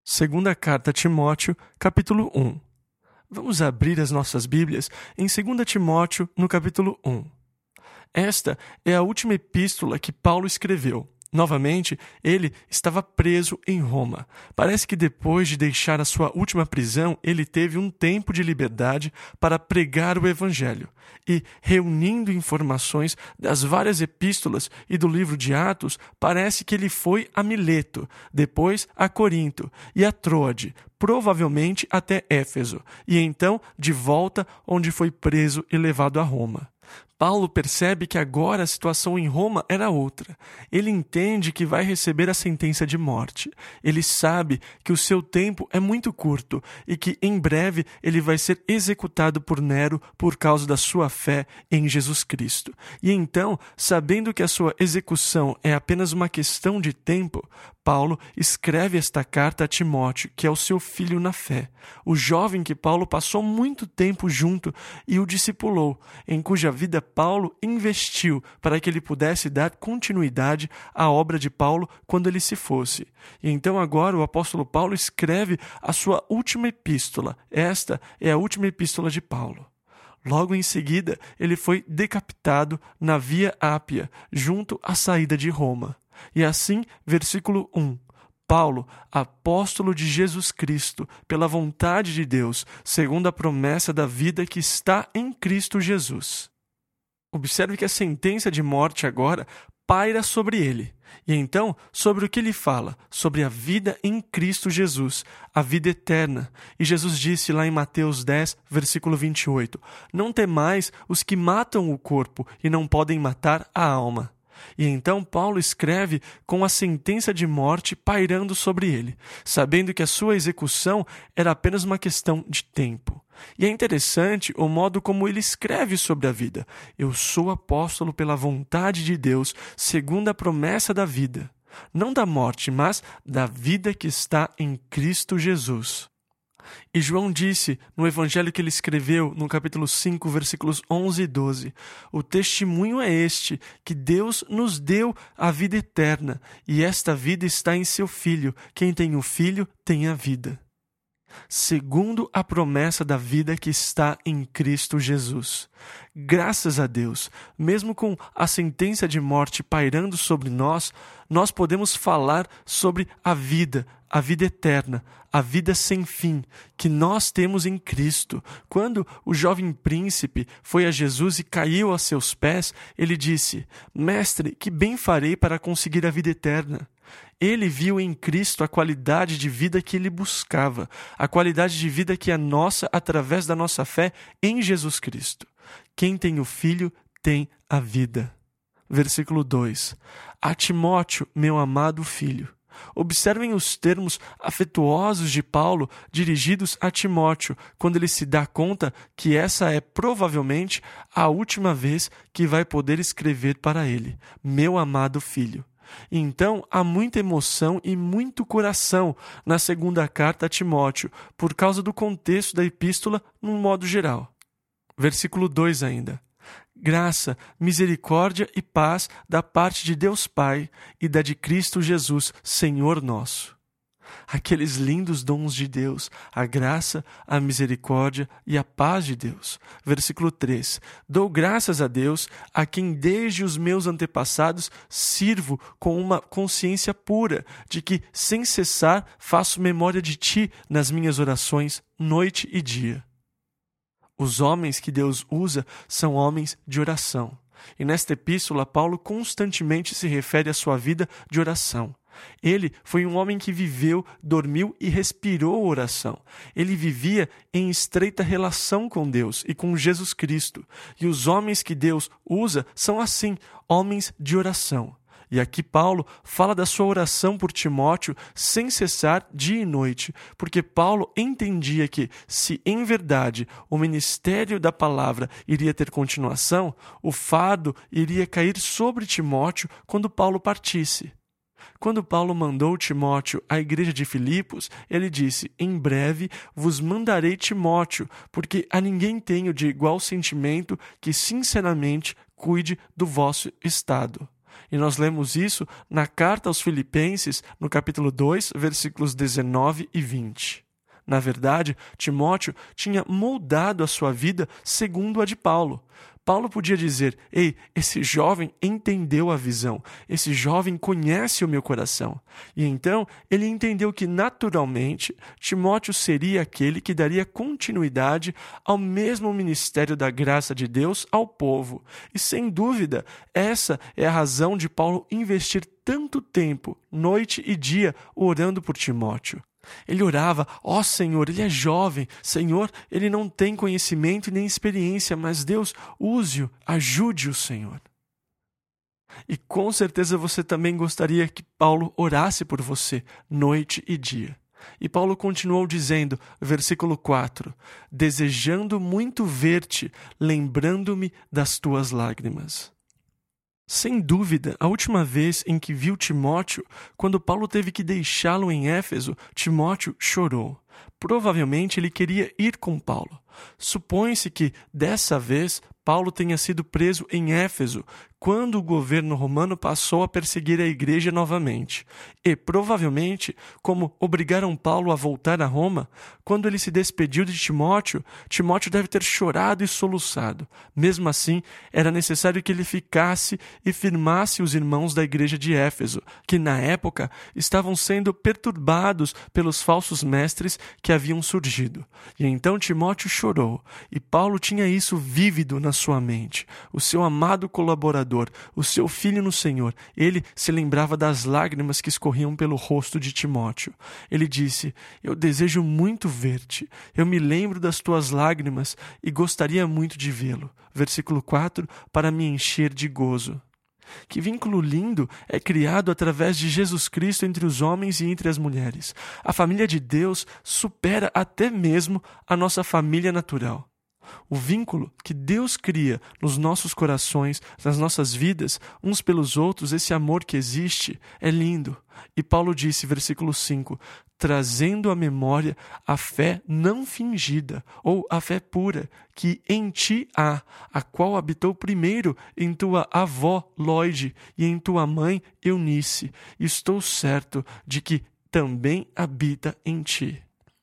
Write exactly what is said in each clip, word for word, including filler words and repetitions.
Segunda Carta a Timóteo, capítulo um. Vamos abrir as nossas Bíblias em Segunda Timóteo, no capítulo um. Esta é a última epístola que Paulo escreveu. Novamente, ele estava preso em Roma. Parece que depois de deixar a sua última prisão, ele teve um tempo de liberdade para pregar o Evangelho. E, reunindo informações das várias epístolas e do livro de Atos, parece que ele foi a Mileto, depois a Corinto e a Troade, provavelmente até Éfeso, e então de volta onde foi preso e levado a Roma. Paulo percebe que agora a situação em Roma era outra. Ele entende que vai receber a sentença de morte. Ele sabe que o seu tempo é muito curto e que em breve ele vai ser executado por Nero por causa da sua fé em Jesus Cristo. E então, sabendo que a sua execução é apenas uma questão de tempo, Paulo escreve esta carta a Timóteo, que é o seu filho na fé, o jovem que Paulo passou muito tempo junto e o discipulou, em cuja vida Paulo investiu para que ele pudesse dar continuidade à obra de Paulo quando ele se fosse. E então agora o apóstolo Paulo escreve a sua última epístola. Esta é a última epístola de Paulo. Logo em seguida, ele foi decapitado na Via Ápia, junto à saída de Roma. E assim, versículo um. Paulo, apóstolo de Jesus Cristo, pela vontade de Deus, segundo a promessa da vida que está em Cristo Jesus. Observe que a sentença de morte agora paira sobre ele. E então, sobre o que ele fala? Sobre a vida em Cristo Jesus, a vida eterna. E Jesus disse lá em Mateus dez, versículo vinte e oito, não temais os que matam o corpo e não podem matar a alma. E então Paulo escreve com a sentença de morte pairando sobre ele, sabendo que a sua execução era apenas uma questão de tempo. E é interessante o modo como ele escreve sobre a vida. Eu sou apóstolo pela vontade de Deus, segundo a promessa da vida. Não da morte, mas da vida que está em Cristo Jesus. E João disse, no evangelho que ele escreveu, no capítulo cinco, versículos onze e doze, o testemunho é este, que Deus nos deu a vida eterna, e esta vida está em seu Filho. Quem tem o Filho, tem a vida. Segundo a promessa da vida que está em Cristo Jesus. Graças a Deus, mesmo com a sentença de morte pairando sobre nós, nós podemos falar sobre a vida, a vida eterna, a vida sem fim, que nós temos em Cristo. Quando o jovem príncipe foi a Jesus e caiu a seus pés, ele disse, Mestre, que bem farei para conseguir a vida eterna? Ele viu em Cristo a qualidade de vida que ele buscava, a qualidade de vida que é nossa através da nossa fé em Jesus Cristo. Quem tem o Filho tem a vida. Versículo dois. A Timóteo, meu amado filho. Observem os termos afetuosos de Paulo dirigidos a Timóteo, quando ele se dá conta que essa é provavelmente a última vez que vai poder escrever para ele, meu amado filho. Então, há muita emoção e muito coração na segunda carta a Timóteo, por causa do contexto da epístola num modo geral. Versículo dois ainda. Graça, misericórdia e paz da parte de Deus Pai e da de Cristo Jesus, Senhor nosso. Aqueles lindos dons de Deus, a graça, a misericórdia e a paz de Deus. Versículo três. Dou graças a Deus, a quem desde os meus antepassados sirvo com uma consciência pura, de que, sem cessar, faço memória de ti nas minhas orações, noite e dia. Os homens que Deus usa são homens de oração. E nesta epístola, Paulo constantemente se refere à sua vida de oração. Ele foi um homem que viveu, dormiu e respirou oração. Ele vivia em estreita relação com Deus e com Jesus Cristo. E os homens que Deus usa são assim, homens de oração. E aqui Paulo fala da sua oração por Timóteo sem cessar dia e noite, porque Paulo entendia que, se em verdade o ministério da palavra iria ter continuação, o fardo iria cair sobre Timóteo quando Paulo partisse. Quando Paulo mandou Timóteo à igreja de Filipos, ele disse, em breve vos mandarei Timóteo, porque a ninguém tenho de igual sentimento que sinceramente cuide do vosso estado. E nós lemos isso na carta aos Filipenses, no capítulo dois, versículos dezenove e vinte. Na verdade, Timóteo tinha moldado a sua vida segundo a de Paulo. Paulo podia dizer: ei, esse jovem entendeu a visão, esse jovem conhece o meu coração. E então ele entendeu que naturalmente Timóteo seria aquele que daria continuidade ao mesmo ministério da graça de Deus ao povo. E sem dúvida, essa é a razão de Paulo investir tanto tempo, noite e dia, orando por Timóteo. Ele orava: ó Senhor, ele é jovem, Senhor, ele não tem conhecimento e nem experiência, mas Deus, use-o, ajude-o, Senhor. E com certeza você também gostaria que Paulo orasse por você, noite e dia. E Paulo continuou dizendo, versículo quatro, desejando muito ver-te, lembrando-me das tuas lágrimas. Sem dúvida, a última vez em que viu Timóteo, quando Paulo teve que deixá-lo em Éfeso, Timóteo chorou. Provavelmente ele queria ir com Paulo. Supõe-se que, dessa vez, Paulo tenha sido preso em Éfeso, quando o governo romano passou a perseguir a igreja novamente. E, provavelmente, como obrigaram Paulo a voltar a Roma, quando ele se despediu de Timóteo, Timóteo deve ter chorado e soluçado. Mesmo assim, era necessário que ele ficasse e firmasse os irmãos da igreja de Éfeso, que, na época, estavam sendo perturbados pelos falsos mestres que haviam surgido. E então Timóteo chorou, e Paulo tinha isso vívido na sua mente. O seu amado colaborador, o seu filho no Senhor, ele se lembrava das lágrimas que escorriam pelo rosto de Timóteo. Ele disse: eu desejo muito ver-te, eu me lembro das tuas lágrimas e gostaria muito de vê-lo. Versículo quatro, para me encher de gozo. Que vínculo lindo é criado através de Jesus Cristo entre os homens e entre as mulheres. A família de Deus supera até mesmo a nossa família natural. O vínculo que Deus cria nos nossos corações, nas nossas vidas, uns pelos outros, esse amor que existe, é lindo. E Paulo disse, versículo cinco, trazendo à memória a fé não fingida, ou a fé pura, que em ti há, a qual habitou primeiro em tua avó Lóide e em tua mãe Eunice. Estou certo de que também habita em ti.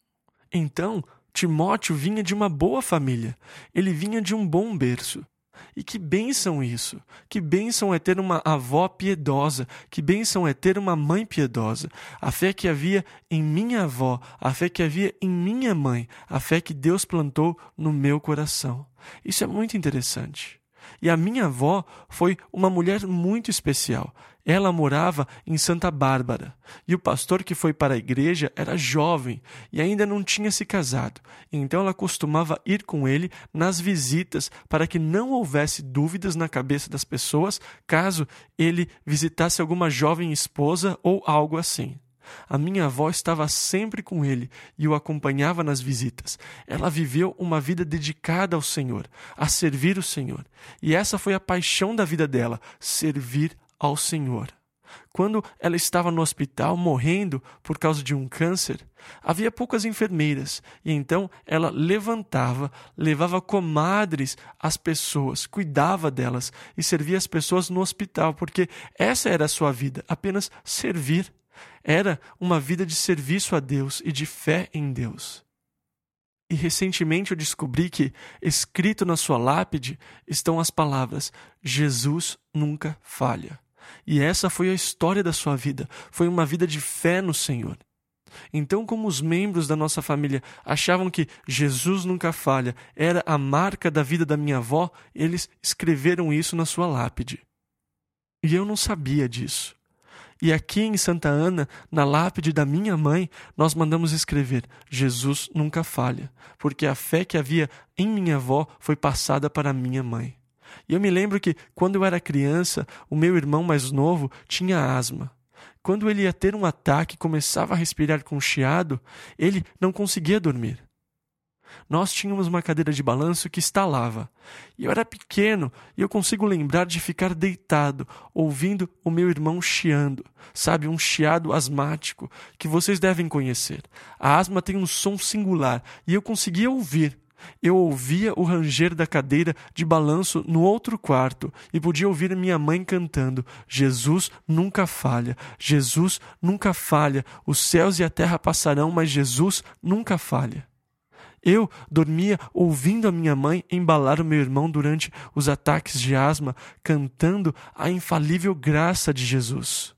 Então, Timóteo vinha de uma boa família, ele vinha de um bom berço. E que bênção isso! Que bênção é ter uma avó piedosa, que bênção é ter uma mãe piedosa. A fé que havia em minha avó, a fé que havia em minha mãe, a fé que Deus plantou no meu coração. Isso é muito interessante. E a minha avó foi uma mulher muito especial. Ela morava em Santa Bárbara, e o pastor que foi para a igreja era jovem e ainda não tinha se casado. Então ela costumava ir com ele nas visitas para que não houvesse dúvidas na cabeça das pessoas caso ele visitasse alguma jovem esposa ou algo assim. A minha avó estava sempre com ele e o acompanhava nas visitas. Ela viveu uma vida dedicada ao Senhor, a servir o Senhor. E essa foi a paixão da vida dela, servir ao Senhor. Quando ela estava no hospital morrendo por causa de um câncer, havia poucas enfermeiras, e então ela levantava, levava comadres às pessoas, cuidava delas e servia as pessoas no hospital, porque essa era a sua vida, apenas servir. Era uma vida de serviço a Deus e de fé em Deus. E recentemente eu descobri que, escrito na sua lápide, estão as palavras: Jesus nunca falha. E essa foi a história da sua vida, foi uma vida de fé no Senhor. Então, como os membros da nossa família achavam que Jesus nunca falha era a marca da vida da minha avó, eles escreveram isso na sua lápide. E eu não sabia disso. E aqui em Santa Ana, na lápide da minha mãe, nós mandamos escrever: Jesus nunca falha, porque a fé que havia em minha avó foi passada para minha mãe. E eu me lembro que, quando eu era criança, o meu irmão mais novo tinha asma. Quando ele ia ter um ataque e começava a respirar com chiado, ele não conseguia dormir. Nós tínhamos uma cadeira de balanço que estalava. E eu era pequeno e eu consigo lembrar de ficar deitado, ouvindo o meu irmão chiando. Sabe, um chiado asmático que vocês devem conhecer. A asma tem um som singular e eu conseguia ouvir. Eu ouvia o ranger da cadeira de balanço no outro quarto e podia ouvir minha mãe cantando: Jesus nunca falha, Jesus nunca falha, os céus e a terra passarão, mas Jesus nunca falha. Eu dormia ouvindo a minha mãe embalar o meu irmão durante os ataques de asma, cantando a infalível graça de Jesus.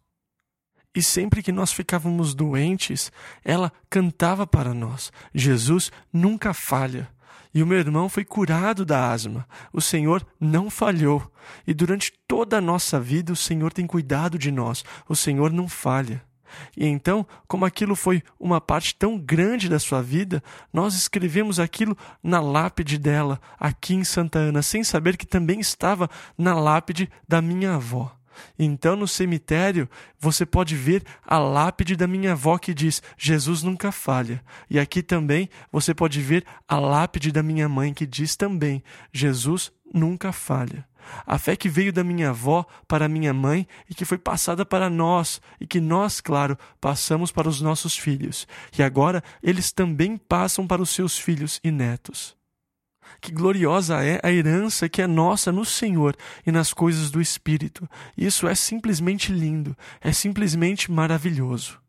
E sempre que nós ficávamos doentes, ela cantava para nós: Jesus nunca falha. E o meu irmão foi curado da asma. O Senhor não falhou. E durante toda a nossa vida, o Senhor tem cuidado de nós. O Senhor não falha. E então, como aquilo foi uma parte tão grande da sua vida, nós escrevemos aquilo na lápide dela, aqui em Santa Ana, sem saber que também estava na lápide da minha avó. Então, no cemitério, você pode ver a lápide da minha avó que diz: Jesus nunca falha. E aqui também você pode ver a lápide da minha mãe que diz também: Jesus nunca falha. A fé que veio da minha avó para a minha mãe e que foi passada para nós e que nós, claro, passamos para os nossos filhos. E agora eles também passam para os seus filhos e netos. Que gloriosa é a herança que é nossa no Senhor e nas coisas do Espírito. Isso é simplesmente lindo, é simplesmente maravilhoso.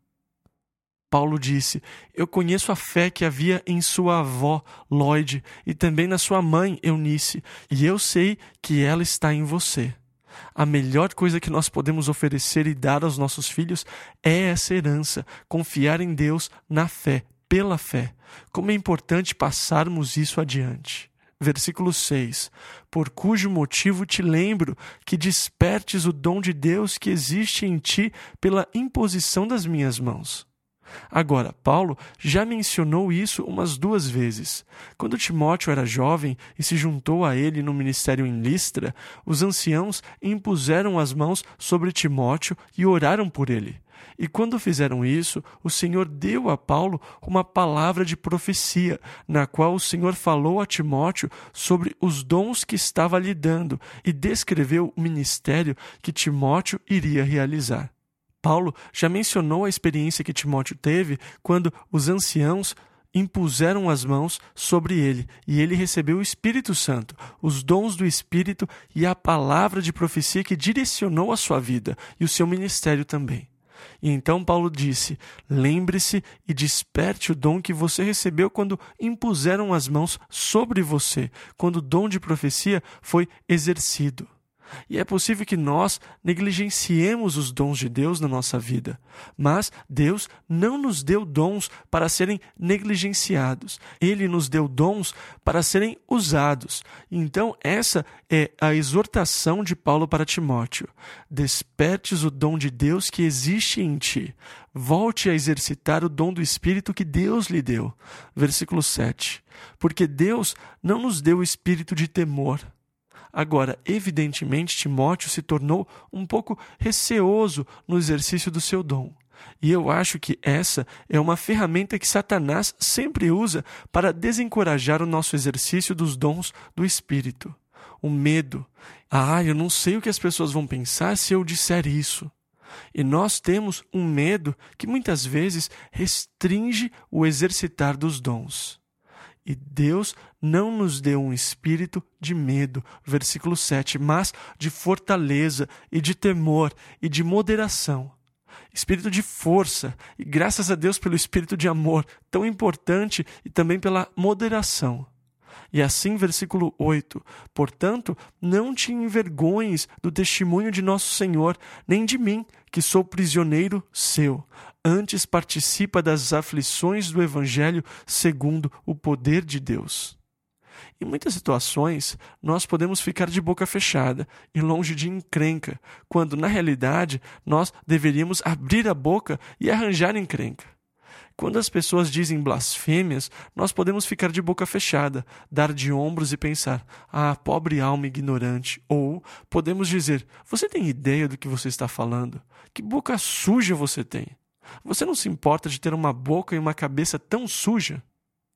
Paulo disse: eu conheço a fé que havia em sua avó, Lloyd, e também na sua mãe, Eunice, e eu sei que ela está em você. A melhor coisa que nós podemos oferecer e dar aos nossos filhos é essa herança, confiar em Deus na fé, pela fé. Como é importante passarmos isso adiante. Versículo seis. Por cujo motivo te lembro que despertes o dom de Deus que existe em ti pela imposição das minhas mãos. Agora, Paulo já mencionou isso umas duas vezes. Quando Timóteo era jovem e se juntou a ele no ministério em Listra, os anciãos impuseram as mãos sobre Timóteo e oraram por ele. E quando fizeram isso, o Senhor deu a Paulo uma palavra de profecia, na qual o Senhor falou a Timóteo sobre os dons que estava lhe dando e descreveu o ministério que Timóteo iria realizar. Paulo já mencionou a experiência que Timóteo teve quando os anciãos impuseram as mãos sobre ele e ele recebeu o Espírito Santo, os dons do Espírito e a palavra de profecia que direcionou a sua vida e o seu ministério também. E então Paulo disse: lembre-se e desperte o dom que você recebeu quando impuseram as mãos sobre você, quando o dom de profecia foi exercido. E é possível que nós negligenciemos os dons de Deus na nossa vida, mas Deus não nos deu dons para serem negligenciados. Ele nos deu dons para serem usados. Então essa é a exortação de Paulo para Timóteo. Despertes o dom de Deus que existe em ti. Volte a exercitar o dom do Espírito que Deus lhe deu. Versículo sete. Porque Deus não nos deu o espírito de temor. Agora, evidentemente, Timóteo se tornou um pouco receoso no exercício do seu dom. E eu acho que essa é uma ferramenta que Satanás sempre usa para desencorajar o nosso exercício dos dons do Espírito. O medo. Ah, eu não sei o que as pessoas vão pensar se eu disser isso. E nós temos um medo que muitas vezes restringe o exercitar dos dons. E Deus não nos deu um espírito de medo, versículo sete, mas de fortaleza e de temor e de moderação. Espírito de força, e graças a Deus pelo espírito de amor, tão importante, e também pela moderação. E assim, versículo oito, portanto, não te envergonhes do testemunho de nosso Senhor, nem de mim, que sou prisioneiro seu. Antes participa das aflições do Evangelho segundo o poder de Deus. Em muitas situações, nós podemos ficar de boca fechada e longe de encrenca, quando, na realidade, nós deveríamos abrir a boca e arranjar encrenca. Quando as pessoas dizem blasfêmias, nós podemos ficar de boca fechada, dar de ombros e pensar: ah, pobre alma ignorante. Ou podemos dizer: você tem ideia do que você está falando? Que boca suja você tem! Você não se importa de ter uma boca e uma cabeça tão suja?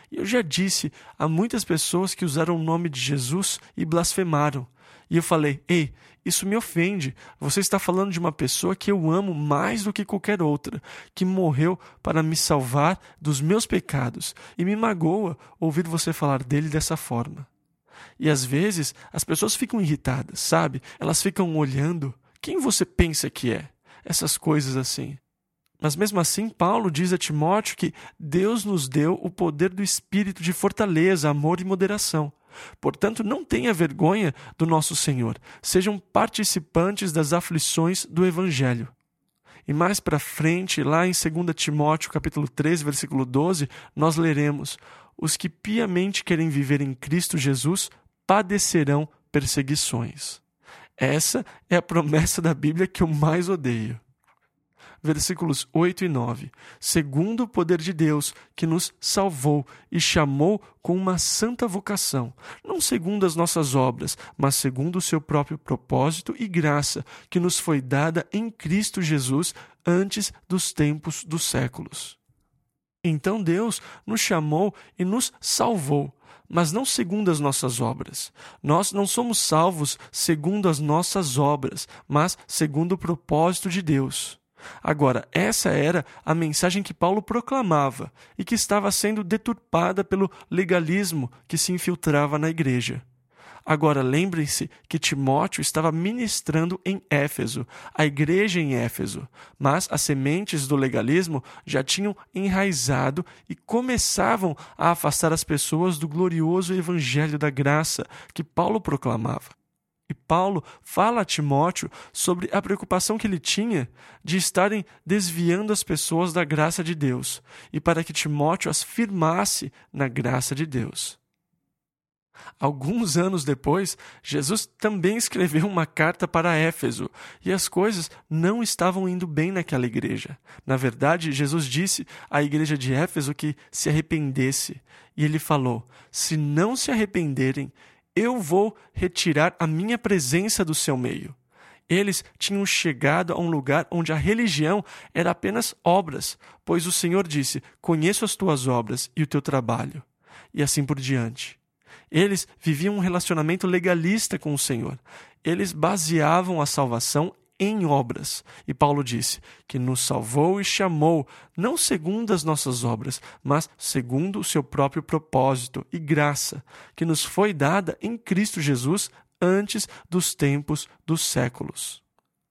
E eu já disse a muitas pessoas que usaram o nome de Jesus e blasfemaram. E eu falei, ei, isso me ofende. Você está falando de uma pessoa que eu amo mais do que qualquer outra, que morreu para me salvar dos meus pecados. E me magoa ouvir você falar dele dessa forma. E às vezes as pessoas ficam irritadas, sabe? Elas ficam olhando. Quem você pensa que é? Essas coisas assim. Mas mesmo assim, Paulo diz a Timóteo que Deus nos deu o poder do Espírito de fortaleza, amor e moderação. Portanto, não tenha vergonha do nosso Senhor. Sejam participantes das aflições do Evangelho. E mais para frente, lá em dois Timóteo, capítulo três, versículo doze, nós leremos: os que piamente querem viver em Cristo Jesus padecerão perseguições. Essa é a promessa da Bíblia que eu mais odeio. Versículos oito e nove. Segundo o poder de Deus, que nos salvou e chamou com uma santa vocação, não segundo as nossas obras, mas segundo o seu próprio propósito e graça, que nos foi dada em Cristo Jesus antes dos tempos dos séculos. Então Deus nos chamou e nos salvou, mas não segundo as nossas obras. Nós não somos salvos segundo as nossas obras, mas segundo o propósito de Deus. Agora, essa era a mensagem que Paulo proclamava e que estava sendo deturpada pelo legalismo que se infiltrava na igreja. Agora, lembrem-se que Timóteo estava ministrando em Éfeso, a igreja em Éfeso, mas as sementes do legalismo já tinham enraizado e começavam a afastar as pessoas do glorioso evangelho da graça que Paulo proclamava. E Paulo fala a Timóteo sobre a preocupação que ele tinha de estarem desviando as pessoas da graça de Deus, e para que Timóteo as firmasse na graça de Deus. Alguns anos depois, Jesus também escreveu uma carta para Éfeso, e as coisas não estavam indo bem naquela igreja. Na verdade, Jesus disse à igreja de Éfeso que se arrependesse, e ele falou: se não se arrependerem, eu vou retirar a minha presença do seu meio. Eles tinham chegado a um lugar onde a religião era apenas obras, pois o Senhor disse: conheço as tuas obras e o teu trabalho, e assim por diante. Eles viviam um relacionamento legalista com o Senhor. Eles baseavam a salvação em obras. E Paulo disse que nos salvou e chamou, não segundo as nossas obras, mas segundo o seu próprio propósito e graça, que nos foi dada em Cristo Jesus antes dos tempos dos séculos.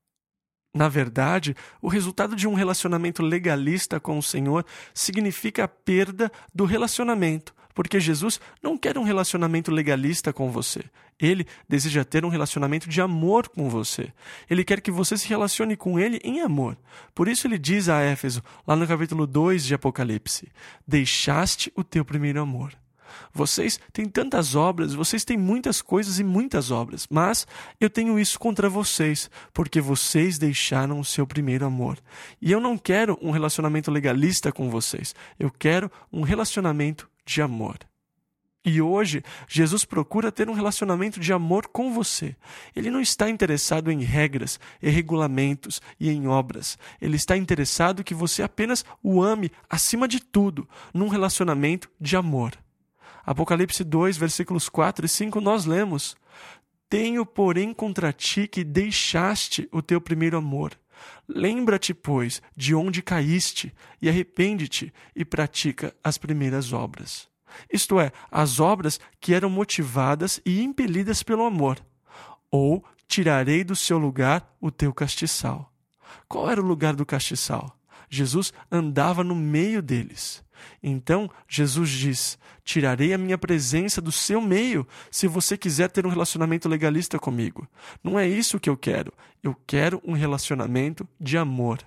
Na verdade, o resultado de um relacionamento legalista com o Senhor significa a perda do relacionamento, porque Jesus não quer um relacionamento legalista com você. Ele deseja ter um relacionamento de amor com você. Ele quer que você se relacione com ele em amor. Por isso ele diz a Éfeso, lá no capítulo dois de Apocalipse: deixaste o teu primeiro amor. Vocês têm tantas obras, vocês têm muitas coisas e muitas obras, mas eu tenho isso contra vocês, porque vocês deixaram o seu primeiro amor. E eu não quero um relacionamento legalista com vocês, eu quero um relacionamento de amor. E hoje, Jesus procura ter um relacionamento de amor com você. Ele não está interessado em regras, em regulamentos e em obras. Ele está interessado que você apenas o ame acima de tudo, num relacionamento de amor. Apocalipse dois, versículos quatro e cinco, nós lemos: tenho, porém, contra ti que deixaste o teu primeiro amor. Lembra-te, pois, de onde caíste, e arrepende-te, e pratica as primeiras obras. Isto é, as obras que eram motivadas e impelidas pelo amor. Ou tirarei do seu lugar o teu castiçal. Qual era o lugar do castiçal? Jesus andava no meio deles. Então, Jesus diz: tirarei a minha presença do seu meio se você quiser ter um relacionamento legalista comigo. Não é isso que eu quero. Eu quero um relacionamento de amor.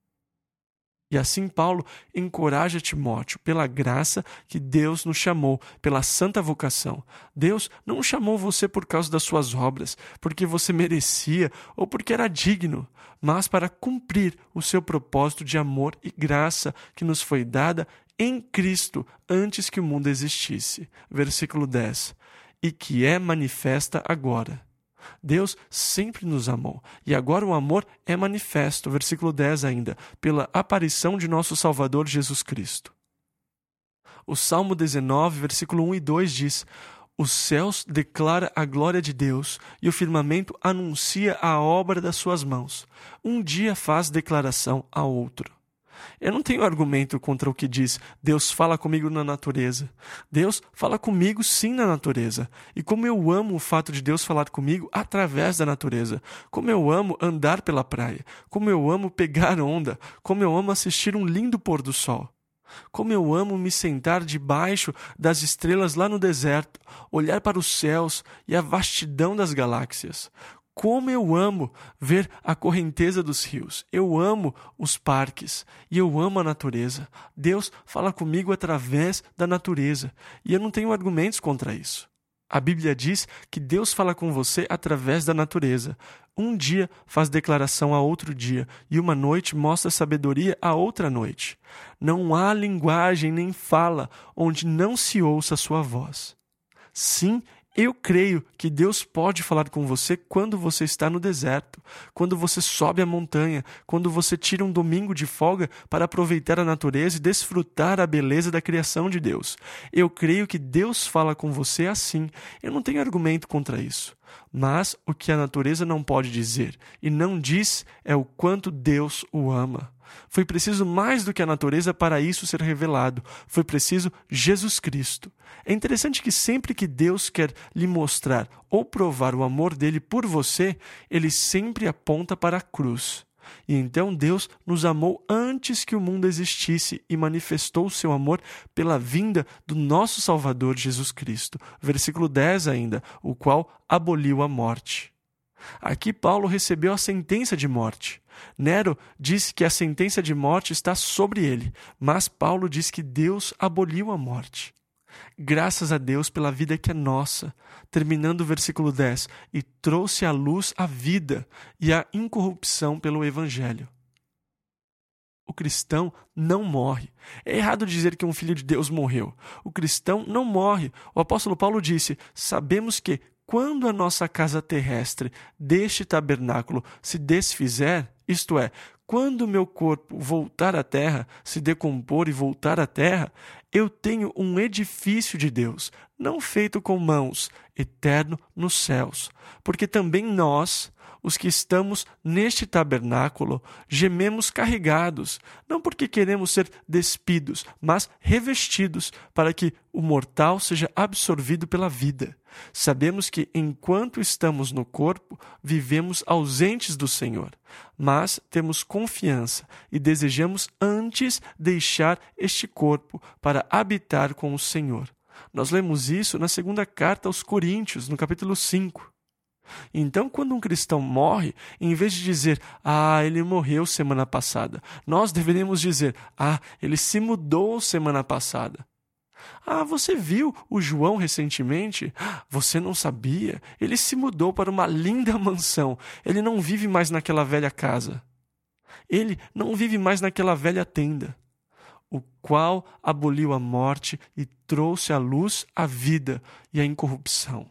E assim Paulo encoraja Timóteo pela graça que Deus nos chamou, pela santa vocação. Deus não chamou você por causa das suas obras, porque você merecia ou porque era digno, mas para cumprir o seu propósito de amor e graça que nos foi dada em Cristo antes que o mundo existisse. Versículo dez. E que é manifesta agora. Deus sempre nos amou, e agora o amor é manifesto, versículo dez ainda, pela aparição de nosso Salvador Jesus Cristo. O Salmo dezenove, versículo um e dois diz: os céus declaram a glória de Deus e o firmamento anuncia a obra das suas mãos. Um dia faz declaração a outro. Eu não tenho argumento contra o que diz Deus fala comigo na natureza. Deus fala comigo sim na natureza. E como eu amo o fato de Deus falar comigo através da natureza. Como eu amo andar pela praia. Como eu amo pegar onda. Como eu amo assistir um lindo pôr do sol. Como eu amo me sentar debaixo das estrelas lá no deserto, olhar para os céus e a vastidão das galáxias. Como eu amo ver a correnteza dos rios. Eu amo os parques e eu amo a natureza. Deus fala comigo através da natureza e eu não tenho argumentos contra isso. A Bíblia diz que Deus fala com você através da natureza. Um dia faz declaração a outro dia, e uma noite mostra sabedoria a outra noite. Não há linguagem nem fala onde não se ouça a sua voz. Sim, eu creio que Deus pode falar com você quando você está no deserto, quando você sobe a montanha, quando você tira um domingo de folga para aproveitar a natureza e desfrutar a beleza da criação de Deus. Eu creio que Deus fala com você assim. Eu não tenho argumento contra isso. Mas o que a natureza não pode dizer e não diz é o quanto Deus o ama. Foi preciso mais do que a natureza para isso ser revelado. Foi preciso Jesus Cristo. É interessante que sempre que Deus quer lhe mostrar ou provar o amor dele por você, ele sempre aponta para a cruz. E então Deus nos amou antes que o mundo existisse e manifestou o seu amor pela vinda do nosso Salvador Jesus Cristo. Versículo dez ainda, o qual aboliu a morte. Aqui Paulo recebeu a sentença de morte. Nero disse que a sentença de morte está sobre ele, mas Paulo diz que Deus aboliu a morte. Graças a Deus pela vida que é nossa. Terminando o versículo dez, e trouxe à luz a vida e a incorrupção pelo Evangelho. O cristão não morre. É errado dizer que um filho de Deus morreu. O cristão não morre. O apóstolo Paulo disse: sabemos que quando a nossa casa terrestre deste tabernáculo se desfizer, isto é, quando o meu corpo voltar à terra, se decompor e voltar à terra, eu tenho um edifício de Deus, não feito com mãos, eterno nos céus. Porque também nós, os que estamos neste tabernáculo, gememos carregados, não porque queremos ser despidos, mas revestidos, para que o mortal seja absorvido pela vida. Sabemos que, enquanto estamos no corpo, vivemos ausentes do Senhor, mas temos confiança e desejamos antes deixar este corpo para habitar com o Senhor. Nós lemos isso na segunda carta aos Coríntios, no capítulo cinco. Então, quando um cristão morre, em vez de dizer, ah, ele morreu semana passada, nós deveríamos dizer, ah, ele se mudou semana passada. Ah, você viu o João recentemente? Você não sabia? Ele se mudou para uma linda mansão. Ele não vive mais naquela velha casa. Ele não vive mais naquela velha tenda, o qual aboliu a morte e trouxe à luz a vida e a incorrupção.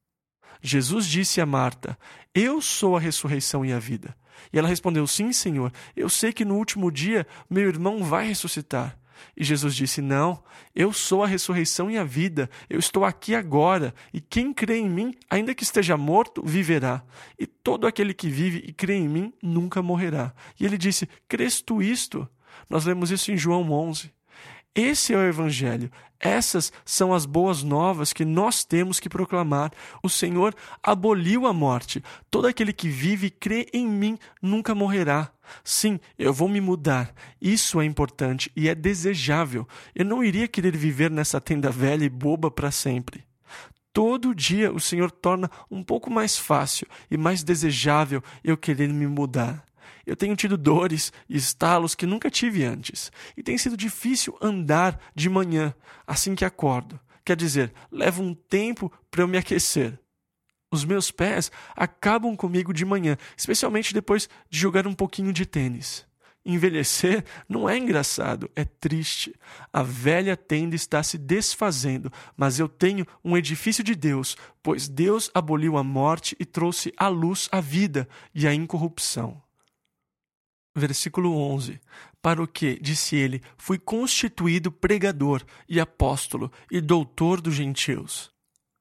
Jesus disse a Marta, eu sou a ressurreição e a vida. E ela respondeu, sim, Senhor, eu sei que no último dia meu irmão vai ressuscitar. E Jesus disse, não, eu sou a ressurreição e a vida, eu estou aqui agora, e quem crê em mim, ainda que esteja morto, viverá. E todo aquele que vive e crê em mim, nunca morrerá. E ele disse, crês tu isto? Nós lemos isso em João onze. Esse é o Evangelho. Essas são as boas novas que nós temos que proclamar. O Senhor aboliu a morte. Todo aquele que vive e crê em mim nunca morrerá. Sim, eu vou me mudar. Isso é importante e é desejável. Eu não iria querer viver nessa tenda velha e boba para sempre. Todo dia o Senhor torna um pouco mais fácil e mais desejável eu querer me mudar. Eu tenho tido dores e estalos que nunca tive antes. E tem sido difícil andar de manhã, assim que acordo. Quer dizer, leva um tempo para eu me aquecer. Os meus pés acabam comigo de manhã, especialmente depois de jogar um pouquinho de tênis. Envelhecer não é engraçado, é triste. A velha tenda está se desfazendo, mas eu tenho um edifício de Deus, pois Deus aboliu a morte e trouxe à luz a vida e a incorrupção. Versículo onze. Para o que, disse ele, fui constituído pregador e apóstolo e doutor dos gentios.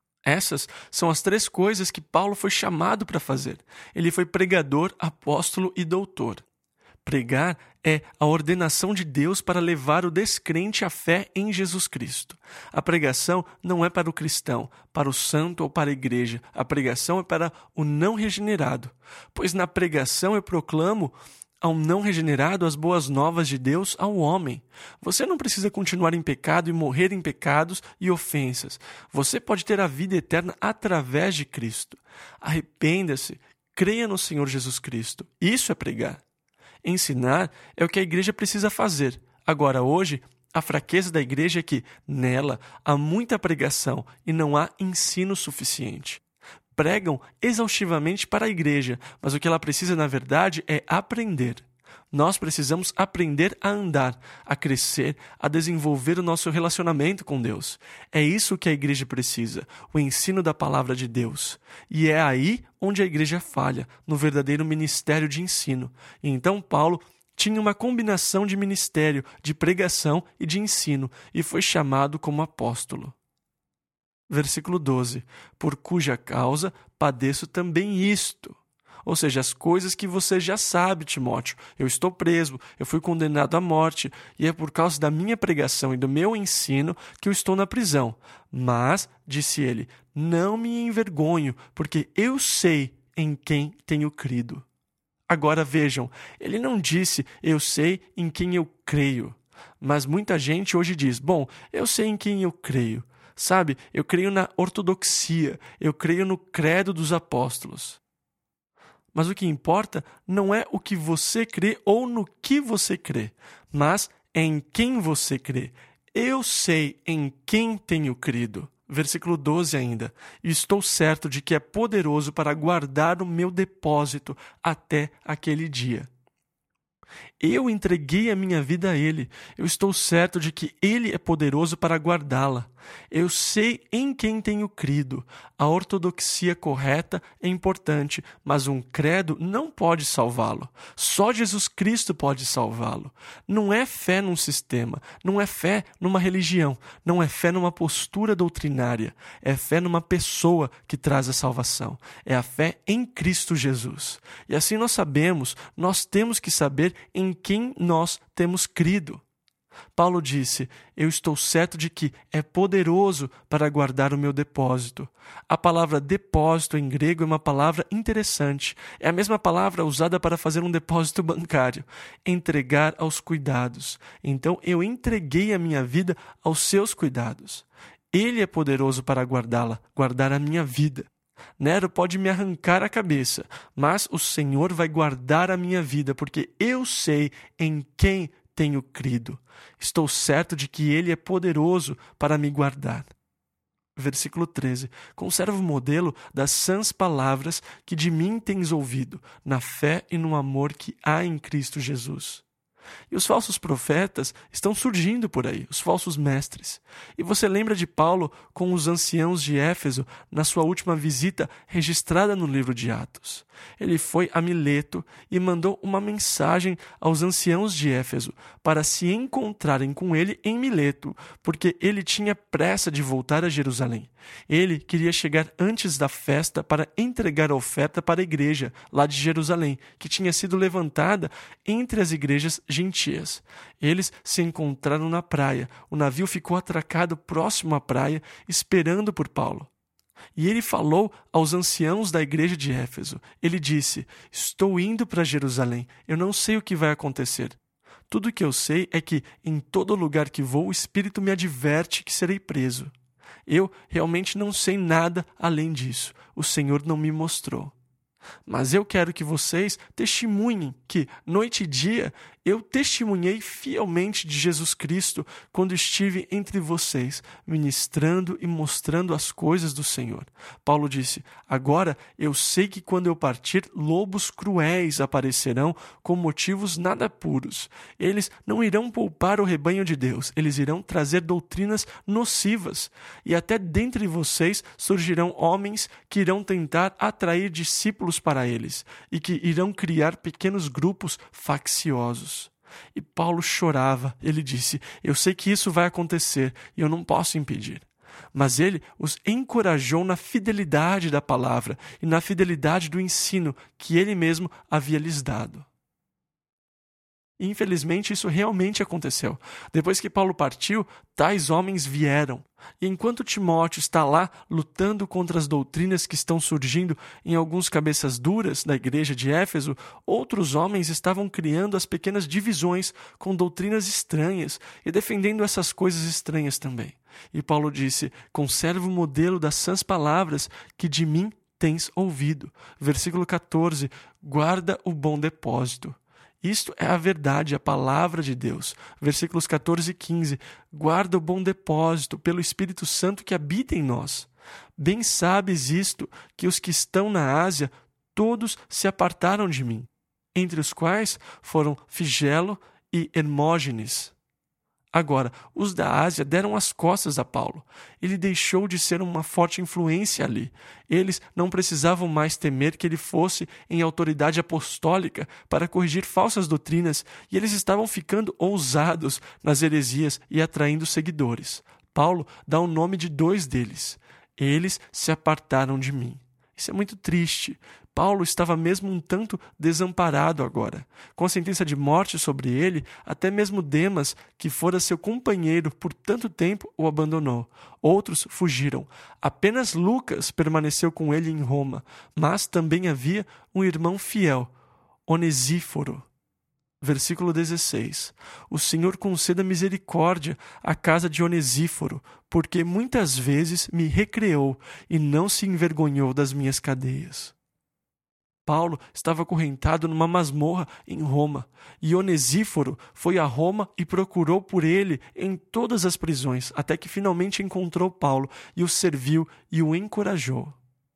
Essas são as três coisas que Paulo foi chamado para fazer. Ele foi pregador, apóstolo e doutor. Pregar é a ordenação de Deus para levar o descrente à fé em Jesus Cristo. A pregação não é para o cristão, para o santo ou para a igreja. A pregação é para o não regenerado. Pois na pregação eu proclamo ao não regenerado as boas novas de Deus ao homem. Você não precisa continuar em pecado e morrer em pecados e ofensas. Você pode ter a vida eterna através de Cristo. Arrependa-se, creia no Senhor Jesus Cristo. Isso é pregar. Ensinar é o que a igreja precisa fazer. Agora, hoje, a fraqueza da igreja é que, nela, há muita pregação e não há ensino suficiente. Pregam exaustivamente para a igreja, mas o que ela precisa, na verdade, é aprender. Nós precisamos aprender a andar, a crescer, a desenvolver o nosso relacionamento com Deus. É isso que a igreja precisa, o ensino da palavra de Deus. E é aí onde a igreja falha, no verdadeiro ministério de ensino. E então Paulo tinha uma combinação de ministério, de pregação e de ensino, e foi chamado como apóstolo. Versículo doze. Por cuja causa padeço também isto. Ou seja, as coisas que você já sabe, Timóteo. Eu estou preso, eu fui condenado à morte, e é por causa da minha pregação e do meu ensino que eu estou na prisão. Mas, disse ele, não me envergonho, porque eu sei em quem tenho crido. Agora vejam, ele não disse, eu sei em quem eu creio. Mas muita gente hoje diz, bom, eu sei em quem eu creio. Sabe, eu creio na ortodoxia, eu creio no credo dos apóstolos. Mas o que importa não é o que você crê ou no que você crê, mas é em quem você crê. Eu sei em quem tenho crido. Versículo doze ainda. E estou certo de que é poderoso para guardar o meu depósito até aquele dia. Eu entreguei a minha vida a Ele. Eu estou certo de que Ele é poderoso para guardá-la. Eu sei em quem tenho crido. A ortodoxia correta é importante, mas um credo não pode salvá-lo. Só Jesus Cristo pode salvá-lo. Não é fé num sistema, não é fé numa religião, não é fé numa postura doutrinária. É fé numa pessoa que traz a salvação. É a fé em Cristo Jesus. E assim nós sabemos, nós temos que saber em quem nós temos crido. Paulo disse, eu estou certo de que é poderoso para guardar o meu depósito. A palavra depósito em grego é uma palavra interessante. É a mesma palavra usada para fazer um depósito bancário. Entregar aos cuidados. Então eu entreguei a minha vida aos seus cuidados. Ele é poderoso para guardá-la, guardar a minha vida. Nero pode me arrancar a cabeça, mas o Senhor vai guardar a minha vida, porque eu sei em quem tenho crido. Estou certo de que Ele é poderoso para me guardar. Versículo treze. Conserva o modelo das sãs palavras que de mim tens ouvido, na fé e no amor que há em Cristo Jesus. E os falsos profetas estão surgindo por aí, os falsos mestres. E você lembra de Paulo com os anciãos de Éfeso na sua última visita registrada no livro de Atos. Ele foi a Mileto e mandou uma mensagem aos anciãos de Éfeso para se encontrarem com ele em Mileto, porque ele tinha pressa de voltar a Jerusalém. Ele queria chegar antes da festa para entregar a oferta para a igreja lá de Jerusalém, que tinha sido levantada entre as igrejas gentias. Eles se encontraram na praia. O navio ficou atracado próximo à praia, esperando por Paulo. E ele falou aos anciãos da igreja de Éfeso. Ele disse, estou indo para Jerusalém, eu não sei o que vai acontecer. Tudo o que eu sei é que, em todo lugar que vou, o Espírito me adverte que serei preso. Eu realmente não sei nada além disso. O Senhor não me mostrou. Mas eu quero que vocês testemunhem que, noite e dia, Eu testemunhei fielmente de Jesus Cristo quando estive entre vocês, ministrando e mostrando as coisas do Senhor. Paulo disse: agora eu sei que quando eu partir, lobos cruéis aparecerão com motivos nada puros. Eles não irão poupar o rebanho de Deus, eles irão trazer doutrinas nocivas. E até dentre vocês surgirão homens que irão tentar atrair discípulos para eles e que irão criar pequenos grupos facciosos. E Paulo chorava. Ele disse: eu sei que isso vai acontecer e eu não posso impedir. Mas ele os encorajou na fidelidade da palavra e na fidelidade do ensino que ele mesmo havia lhes dado. E, infelizmente, isso realmente aconteceu. Depois que Paulo partiu, tais homens vieram. E enquanto Timóteo está lá lutando contra as doutrinas que estão surgindo em alguns cabeças duras da igreja de Éfeso, outros homens estavam criando as pequenas divisões com doutrinas estranhas e defendendo essas coisas estranhas também. E Paulo disse: conserva o modelo das sãs palavras que de mim tens ouvido. Versículo catorze, guarda o bom depósito. Isto é a verdade, a palavra de Deus. Versículos catorze e quinze. Guarda o bom depósito pelo Espírito Santo que habita em nós. Bem sabes isto, que os que estão na Ásia, todos se apartaram de mim, entre os quais foram Figelo e Hermógenes. Agora, os da Ásia deram as costas a Paulo. Ele deixou de ser uma forte influência ali. Eles não precisavam mais temer que ele fosse em autoridade apostólica para corrigir falsas doutrinas, e eles estavam ficando ousados nas heresias e atraindo seguidores. Paulo dá o nome de dois deles. Eles se apartaram de mim. Isso é muito triste. Paulo estava mesmo um tanto desamparado agora. Com a sentença de morte sobre ele, até mesmo Demas, que fora seu companheiro por tanto tempo, o abandonou. Outros fugiram. Apenas Lucas permaneceu com ele em Roma, mas também havia um irmão fiel, Onesíforo. Versículo dezesseis. O Senhor conceda misericórdia à casa de Onesíforo, porque muitas vezes me recreou e não se envergonhou das minhas cadeias. Paulo estava acorrentado numa masmorra em Roma, e Onesíforo foi a Roma e procurou por ele em todas as prisões, até que finalmente encontrou Paulo e o serviu e o encorajou.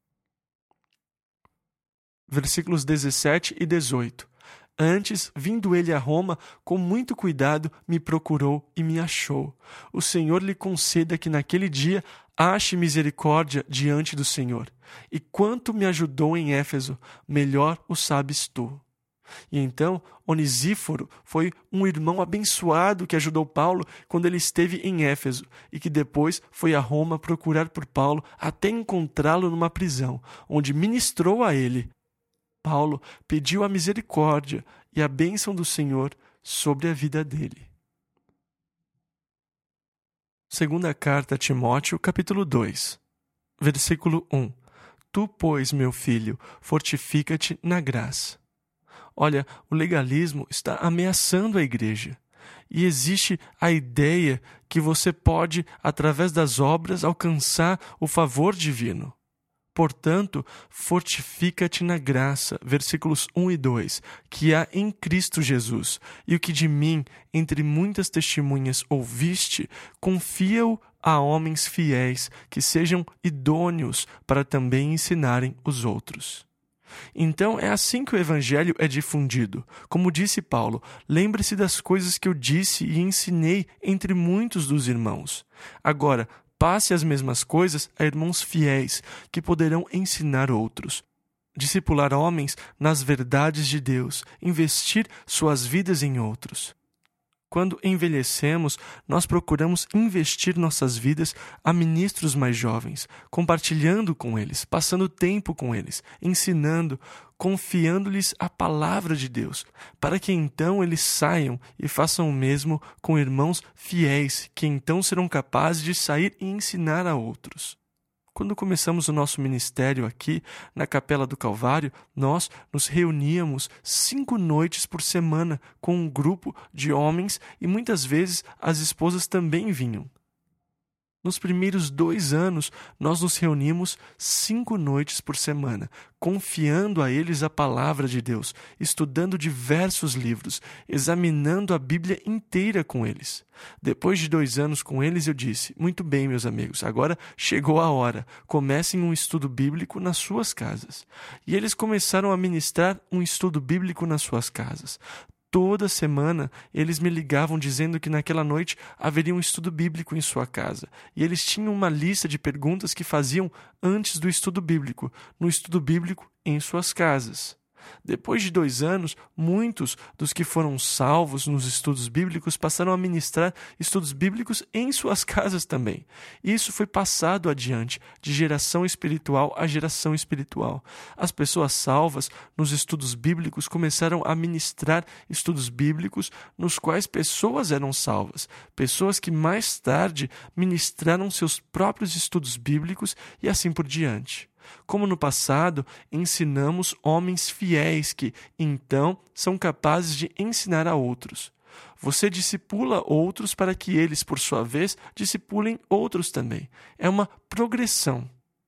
Versículos dezessete e dezoito. Antes, vindo ele a Roma, com muito cuidado me procurou e me achou. O Senhor lhe conceda que naquele dia ache misericórdia diante do Senhor. E quanto me ajudou em Éfeso, melhor o sabes tu. E então, Onesíforo foi um irmão abençoado que ajudou Paulo quando ele esteve em Éfeso e que depois foi a Roma procurar por Paulo até encontrá-lo numa prisão, onde ministrou a ele. Paulo pediu a misericórdia e a bênção do Senhor sobre a vida dele. Segunda carta a Timóteo, capítulo dois, versículo um. Tu, pois, meu filho, fortifica-te na graça. Olha, o legalismo está ameaçando a igreja. E existe a ideia que você pode, através das obras, alcançar o favor divino. Portanto, fortifica-te na graça, versículos um e dois, que há em Cristo Jesus, e o que de mim, entre muitas testemunhas, ouviste, confia-o a homens fiéis, que sejam idôneos para também ensinarem os outros. Então, é assim que o Evangelho é difundido. Como disse Paulo, lembre-se das coisas que eu disse e ensinei entre muitos dos irmãos. Agora, passe as mesmas coisas a irmãos fiéis, que poderão ensinar outros. Discipular homens nas verdades de Deus, investir suas vidas em outros. Quando envelhecemos, nós procuramos investir nossas vidas a ministros mais jovens, compartilhando com eles, passando tempo com eles, ensinando, confiando-lhes a palavra de Deus, para que então eles saiam e façam o mesmo com irmãos fiéis, que então serão capazes de sair e ensinar a outros. Quando começamos o nosso ministério aqui, na Capela do Calvário, nós nos reuníamos cinco noites por semana com um grupo de homens e muitas vezes as esposas também vinham. Nos primeiros dois anos, nós nos reunimos cinco noites por semana, confiando a eles a palavra de Deus, estudando diversos livros, examinando a Bíblia inteira com eles. Depois de dois anos com eles, eu disse: muito bem, meus amigos, agora chegou a hora, comecem um estudo bíblico nas suas casas. E eles começaram a ministrar um estudo bíblico nas suas casas. Toda semana, eles me ligavam dizendo que naquela noite haveria um estudo bíblico em sua casa. E eles tinham uma lista de perguntas que faziam antes do estudo bíblico, no estudo bíblico em suas casas. Depois de dois anos, muitos dos que foram salvos nos estudos bíblicos passaram a ministrar estudos bíblicos em suas casas também. Isso foi passado adiante, de geração espiritual a geração espiritual. As pessoas salvas nos estudos bíblicos começaram a ministrar estudos bíblicos nos quais pessoas eram salvas, pessoas que mais tarde ministraram seus próprios estudos bíblicos e assim por diante. Como no passado, ensinamos homens fiéis que, então, são capazes de ensinar a outros. Você discipula outros para que eles, por sua vez, discipulem outros também. É uma progressão.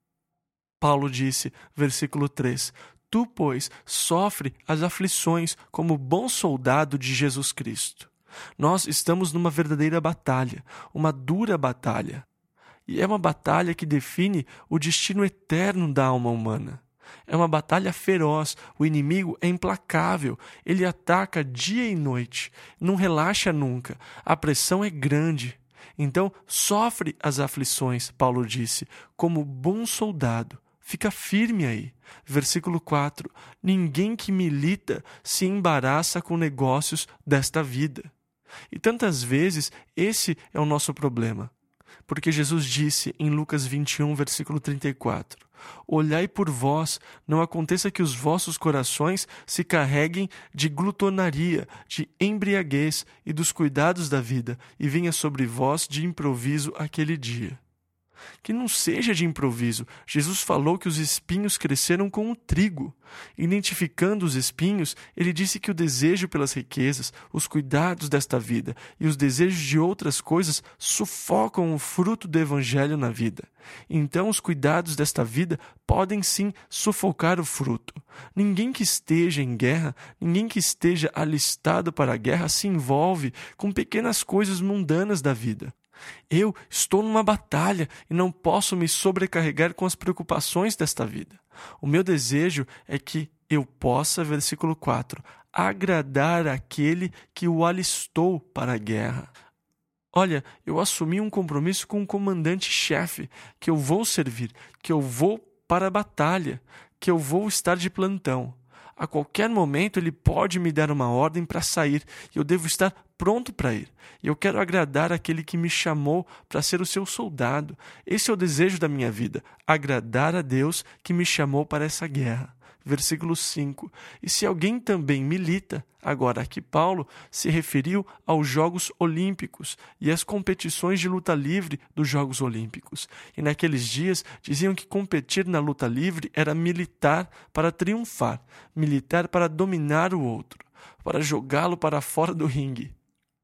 Paulo disse, versículo três, Tu, pois, sofre as aflições como bom soldado de Jesus Cristo. Nós estamos numa verdadeira batalha, uma dura batalha. E é uma batalha que define o destino eterno da alma humana. É uma batalha feroz, o inimigo é implacável, ele ataca dia e noite, não relaxa nunca, a pressão é grande. Então, sofre as aflições, Paulo disse, como bom soldado. Fica firme aí. Versículo quatro. Ninguém que milita se embaraça com negócios desta vida. E tantas vezes esse é o nosso problema. Porque Jesus disse em Lucas vinte e um, versículo trinta e quatro, Olhai por vós, não aconteça que os vossos corações se carreguem de glutonaria, de embriaguez e dos cuidados da vida, e venha sobre vós de improviso aquele dia. Que não seja de improviso. Jesus falou que os espinhos cresceram com o trigo. Identificando os espinhos, ele disse que o desejo pelas riquezas, os cuidados desta vida e os desejos de outras coisas sufocam o fruto do evangelho na vida. Então, os cuidados desta vida podem sim sufocar o fruto. Ninguém que esteja em guerra, ninguém que esteja alistado para a guerra se envolve com pequenas coisas mundanas da vida. Eu estou numa batalha e não posso me sobrecarregar com as preocupações desta vida. O meu desejo é que eu possa, versículo quatro, agradar aquele que o alistou para a guerra. Olha, eu assumi um compromisso com o comandante-chefe, que eu vou servir, que eu vou para a batalha, que eu vou estar de plantão. A qualquer momento ele pode me dar uma ordem para sair e eu devo estar pronto para ir. E eu quero agradar aquele que me chamou para ser o seu soldado. Esse é o desejo da minha vida, agradar a Deus que me chamou para essa guerra. Versículo cinco. E se alguém também milita, agora aqui Paulo se referiu aos Jogos Olímpicos e às competições de luta livre dos Jogos Olímpicos. E naqueles dias diziam que competir na luta livre era militar para triunfar, militar para dominar o outro, para jogá-lo para fora do ringue.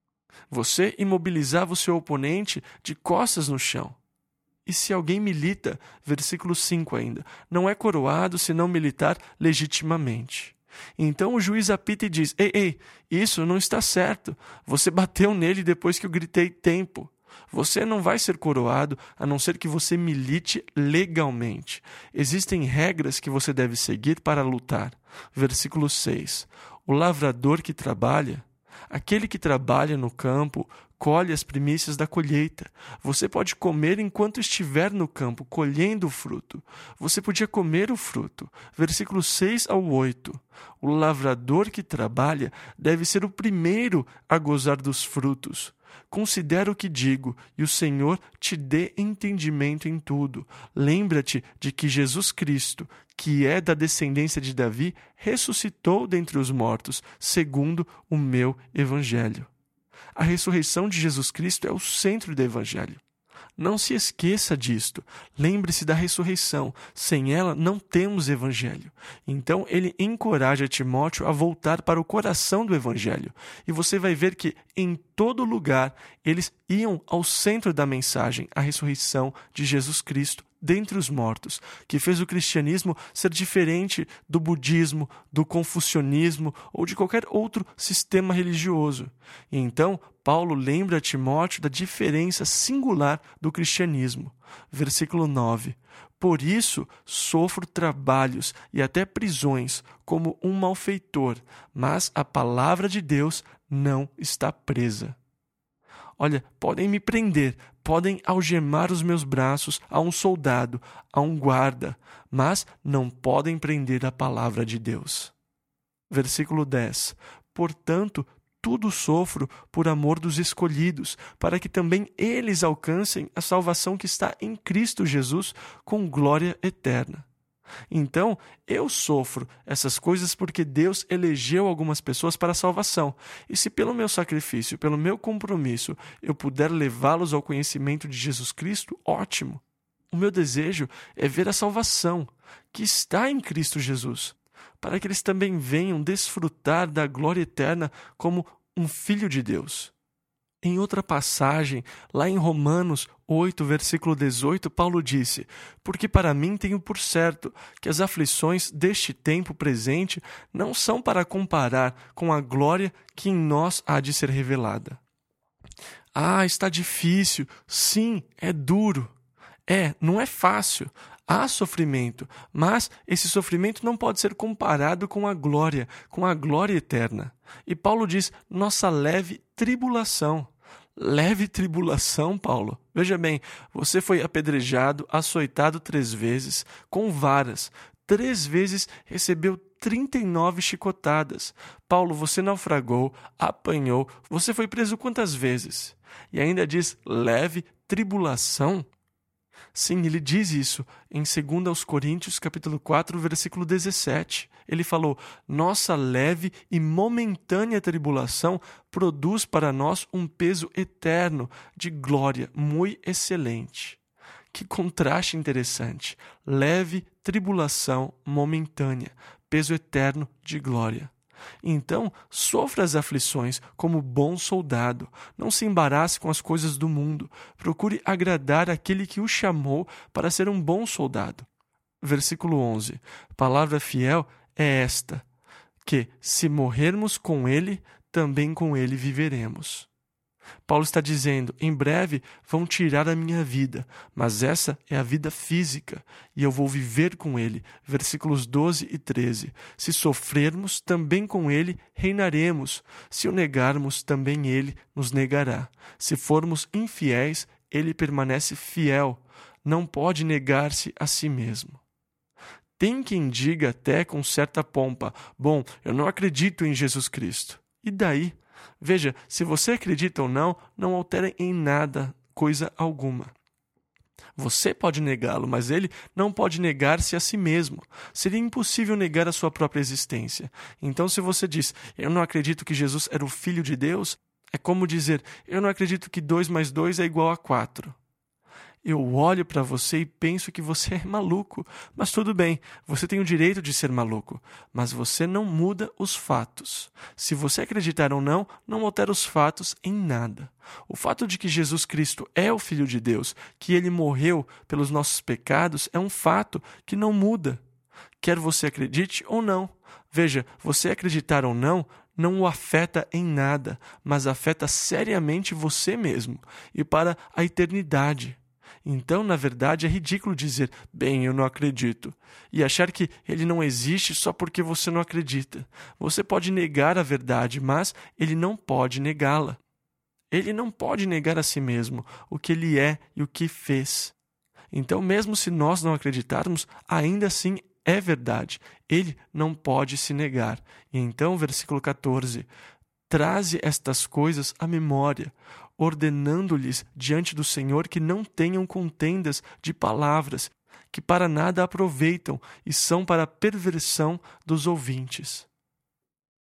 Você imobilizava o seu oponente de costas no chão. E se alguém milita, versículo cinco ainda, não é coroado se não militar legitimamente. Então o juiz apita e diz, ei, ei, isso não está certo. Você bateu nele depois que eu gritei tempo. Você não vai ser coroado a não ser que você milite legalmente. Existem regras que você deve seguir para lutar. Versículo seis. O lavrador que trabalha, aquele que trabalha no campo, colhe as primícias da colheita. Você pode comer enquanto estiver no campo, colhendo o fruto. Você podia comer o fruto. Versículos seis ao oito. O lavrador que trabalha deve ser o primeiro a gozar dos frutos. Considera o que digo, e o Senhor te dê entendimento em tudo. Lembra-te de que Jesus Cristo, que é da descendência de Davi, ressuscitou dentre os mortos, segundo o meu evangelho. A ressurreição de Jesus Cristo é o centro do evangelho. Não se esqueça disto. Lembre-se da ressurreição. Sem ela, não temos evangelho. Então, ele encoraja Timóteo a voltar para o coração do evangelho. E você vai ver que, em todo lugar, eles iam ao centro da mensagem, a ressurreição de Jesus Cristo dentre os mortos, que fez o cristianismo ser diferente do budismo, do confucionismo ou de qualquer outro sistema religioso. E então, Paulo lembra a Timóteo da diferença singular do cristianismo. Versículo nove. Por isso, sofro trabalhos e até prisões como um malfeitor, mas a palavra de Deus não está presa. Olha, podem me prender, podem algemar os meus braços a um soldado, a um guarda, mas não podem prender a palavra de Deus. Versículo dez. Portanto, tudo sofro por amor dos escolhidos, para que também eles alcancem a salvação que está em Cristo Jesus com glória eterna. Então, eu sofro essas coisas porque Deus elegeu algumas pessoas para a salvação. E se pelo meu sacrifício, pelo meu compromisso, eu puder levá-los ao conhecimento de Jesus Cristo, ótimo. O meu desejo é ver a salvação que está em Cristo Jesus, para que eles também venham desfrutar da glória eterna como um filho de Deus. Em outra passagem, lá em Romanos oito, versículo dezoito, Paulo disse: Porque para mim tenho por certo que as aflições deste tempo presente não são para comparar com a glória que em nós há de ser revelada. Ah, está difícil. Sim, é duro. É, não é fácil. Há sofrimento, mas esse sofrimento não pode ser comparado com a glória, com a glória eterna. E Paulo diz, nossa leve tribulação. Leve tribulação, Paulo. Veja bem, você foi apedrejado, açoitado três vezes, com varas. Três vezes recebeu trinta e nove chicotadas. Paulo, você naufragou, apanhou, você foi preso quantas vezes? E ainda diz, leve tribulação? Sim, ele diz isso em dois Coríntios, capítulo quatro, versículo dezessete. Ele falou, nossa leve e momentânea tribulação produz para nós um peso eterno de glória muito excelente. Que contraste interessante. Leve tribulação momentânea, peso eterno de glória. Então, sofra as aflições como bom soldado. Não se embarace com as coisas do mundo. Procure agradar aquele que o chamou para ser um bom soldado. Versículo onze. Palavra fiel é esta, que, se morrermos com ele, também com ele viveremos. Paulo está dizendo, em breve vão tirar a minha vida, mas essa é a vida física, e eu vou viver com ele. Versículos doze e treze. Se sofrermos, também com ele reinaremos. Se o negarmos, também ele nos negará. Se formos infiéis, ele permanece fiel. Não pode negar-se a si mesmo. Tem quem diga até com certa pompa, bom, eu não acredito em Jesus Cristo. E daí? Veja, se você acredita ou não, não altera em nada, coisa alguma. Você pode negá-lo, mas ele não pode negar-se a si mesmo. Seria impossível negar a sua própria existência. Então, se você diz, eu não acredito que Jesus era o Filho de Deus, é como dizer, eu não acredito que dois mais dois é igual a quatro. Eu olho para você e penso que você é maluco. Mas tudo bem, você tem o direito de ser maluco. Mas você não muda os fatos. Se você acreditar ou não, não altera os fatos em nada. O fato de que Jesus Cristo é o Filho de Deus, que ele morreu pelos nossos pecados, é um fato que não muda. Quer você acredite ou não. Veja, você acreditar ou não, não o afeta em nada, mas afeta seriamente você mesmo e para a eternidade. Então, na verdade, é ridículo dizer, bem, eu não acredito, e achar que ele não existe só porque você não acredita. Você pode negar a verdade, mas ele não pode negá-la. Ele não pode negar a si mesmo o que ele é e o que fez. Então, mesmo se nós não acreditarmos, ainda assim é verdade. Ele não pode se negar. E então, versículo catorze, traze estas coisas à memória, ordenando-lhes diante do Senhor que não tenham contendas de palavras, que para nada aproveitam e são para a perversão dos ouvintes.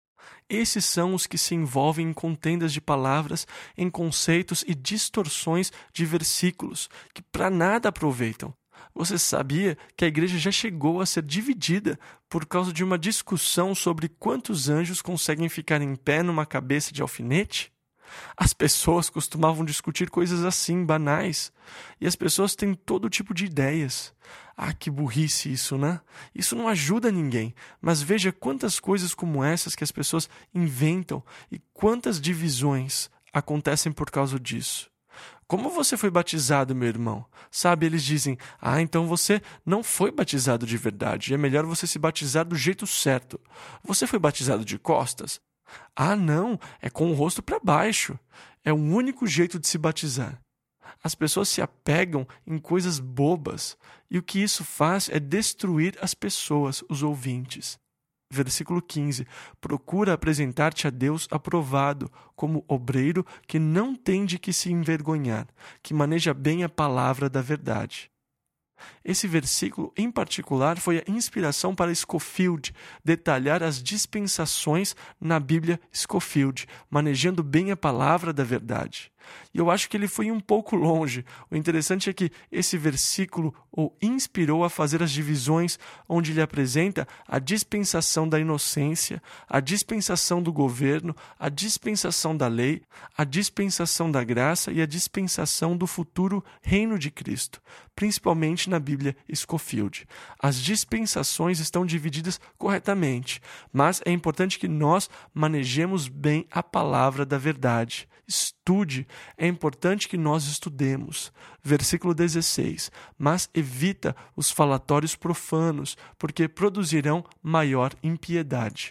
Esses são os que se envolvem em contendas de palavras, em conceitos e distorções de versículos, que para nada aproveitam. Você sabia que a igreja já chegou a ser dividida por causa de uma discussão sobre quantos anjos conseguem ficar em pé numa cabeça de alfinete? As pessoas costumavam discutir coisas assim, banais. E as pessoas têm todo tipo de ideias. Ah, que burrice isso, né? Isso não ajuda ninguém. Mas veja quantas coisas como essas que as pessoas inventam e quantas divisões acontecem por causa disso. Como você foi batizado, meu irmão? Sabe, eles dizem, ah, então você não foi batizado de verdade. É melhor você se batizar do jeito certo. Você foi batizado de costas? Ah, não, é com o rosto para baixo. É o único jeito de se batizar. As pessoas se apegam em coisas bobas, e o que isso faz é destruir as pessoas, os ouvintes. Versículo quinze. Procura apresentar-te a Deus aprovado, como obreiro que não tem de que se envergonhar, que maneja bem a palavra da verdade. Esse versículo, em particular, foi a inspiração para Scofield detalhar as dispensações na Bíblia Scofield, manejando bem a palavra da verdade. E eu acho que ele foi um pouco longe. O interessante é que esse versículo o inspirou a fazer as divisões onde ele apresenta a dispensação da inocência, a dispensação do governo, a dispensação da lei, a dispensação da graça e a dispensação do futuro reino de Cristo, principalmente na Bíblia Scofield. As dispensações estão divididas corretamente, mas é importante que nós manejemos bem a palavra da verdade. Estude, é importante que nós estudemos. Versículo dezesseis. Mas evita os falatórios profanos, porque produzirão maior impiedade.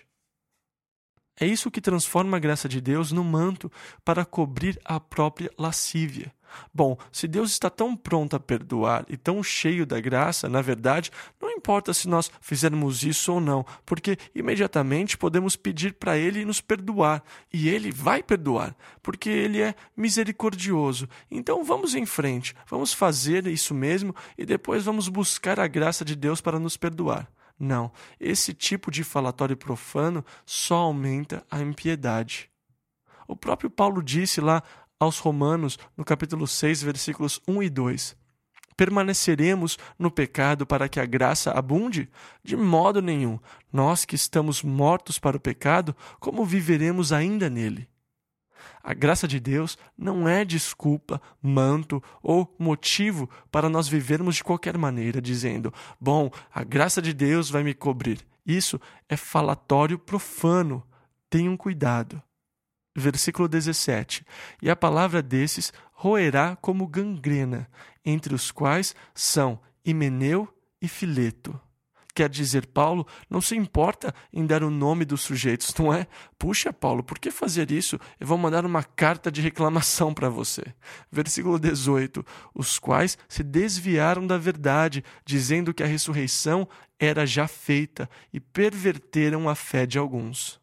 É isso que transforma a graça de Deus no manto para cobrir a própria lascívia. Bom, se Deus está tão pronto a perdoar e tão cheio da graça, na verdade, não importa se nós fizermos isso ou não, porque imediatamente podemos pedir para Ele nos perdoar, e Ele vai perdoar, porque Ele é misericordioso. Então vamos em frente, vamos fazer isso mesmo e depois vamos buscar a graça de Deus para nos perdoar. Não, esse tipo de falatório profano só aumenta a impiedade. O próprio Paulo disse lá aos Romanos, no capítulo seis, versículos um e dois. Permaneceremos no pecado para que a graça abunde? De modo nenhum. Nós que estamos mortos para o pecado, como viveremos ainda nele? A graça de Deus não é desculpa, manto ou motivo para nós vivermos de qualquer maneira, dizendo, bom, a graça de Deus vai me cobrir. Isso é falatório profano. Tenham cuidado. Versículo dezessete. E a palavra desses roerá como gangrena, entre os quais são Himeneu e Fileto. Quer dizer, Paulo não se importa em dar o nome dos sujeitos, não é? Puxa, Paulo, por que fazer isso? Eu vou mandar uma carta de reclamação para você. Versículo dezoito. Os quais se desviaram da verdade, dizendo que a ressurreição era já feita, e perverteram a fé de alguns.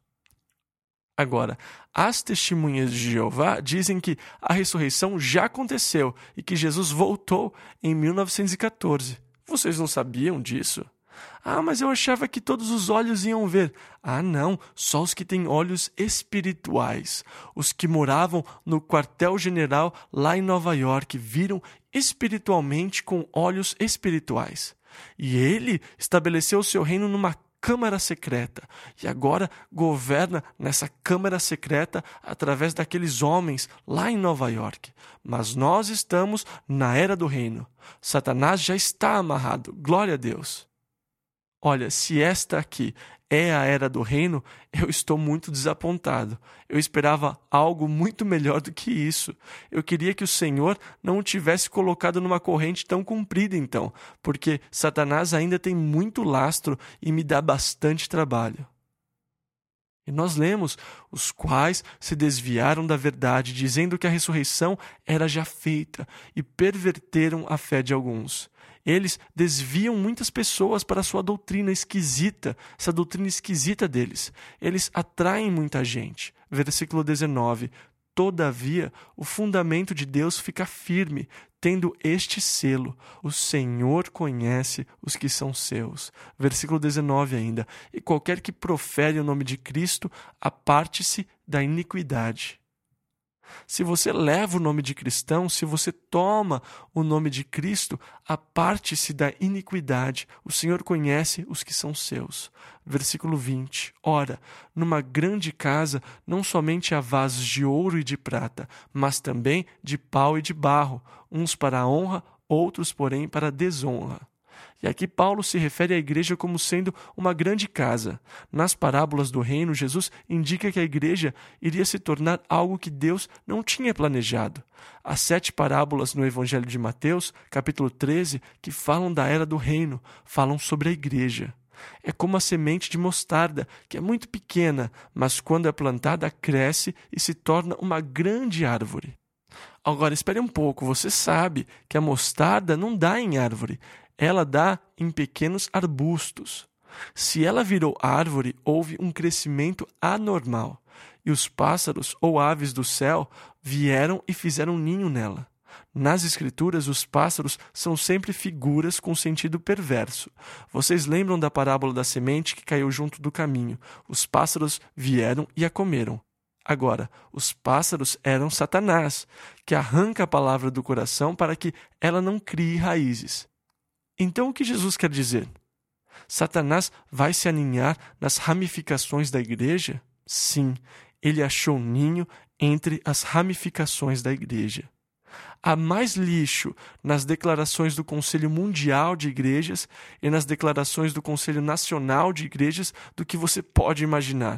Agora, as testemunhas de Jeová dizem que a ressurreição já aconteceu e que Jesus voltou em mil novecentos e catorze. Vocês não sabiam disso? Ah, mas eu achava que todos os olhos iam ver. Ah, não, só os que têm olhos espirituais. Os que moravam no quartel-general lá em Nova York viram espiritualmente com olhos espirituais. E ele estabeleceu o seu reino numa câmara secreta, e agora governa nessa câmara secreta através daqueles homens lá em Nova York. Mas nós estamos na era do reino. Satanás já está amarrado. Glória a Deus. Olha, se esta aqui é a era do reino, eu estou muito desapontado. Eu esperava algo muito melhor do que isso. Eu queria que o Senhor não o tivesse colocado numa corrente tão comprida, então, porque Satanás ainda tem muito lastro e me dá bastante trabalho. E nós lemos, os quais se desviaram da verdade, dizendo que a ressurreição era já feita, e perverteram a fé de alguns. Eles desviam muitas pessoas para a sua doutrina esquisita, essa doutrina esquisita deles. Eles atraem muita gente. Versículo dezenove. Todavia, o fundamento de Deus fica firme, tendo este selo: o Senhor conhece os que são seus. Versículo dezenove ainda: e qualquer que profere o nome de Cristo, aparte-se da iniquidade. Se você leva o nome de cristão, se você toma o nome de Cristo, aparte-se da iniquidade. O Senhor conhece os que são seus. Versículo vinte. Ora, numa grande casa, não somente há vasos de ouro e de prata, mas também de pau e de barro, uns para a honra, outros, porém, para a desonra. E aqui Paulo se refere à igreja como sendo uma grande casa. Nas parábolas do reino, Jesus indica que a igreja iria se tornar algo que Deus não tinha planejado. Há sete parábolas no Evangelho de Mateus, capítulo treze, que falam da era do reino, falam sobre a igreja. É como a semente de mostarda, que é muito pequena, mas quando é plantada, cresce e se torna uma grande árvore. Agora, espere um pouco, você sabe que a mostarda não dá em árvore. Ela dá em pequenos arbustos. Se ela virou árvore, houve um crescimento anormal, e os pássaros ou aves do céu vieram e fizeram ninho nela. Nas Escrituras, os pássaros são sempre figuras com sentido perverso. Vocês lembram da parábola da semente que caiu junto do caminho? Os pássaros vieram e a comeram. Agora, os pássaros eram Satanás, que arranca a palavra do coração para que ela não crie raízes. Então, o que Jesus quer dizer? Satanás vai se aninhar nas ramificações da igreja? Sim, ele achou ninho entre as ramificações da igreja. Há mais lixo nas declarações do Conselho Mundial de Igrejas e nas declarações do Conselho Nacional de Igrejas do que você pode imaginar.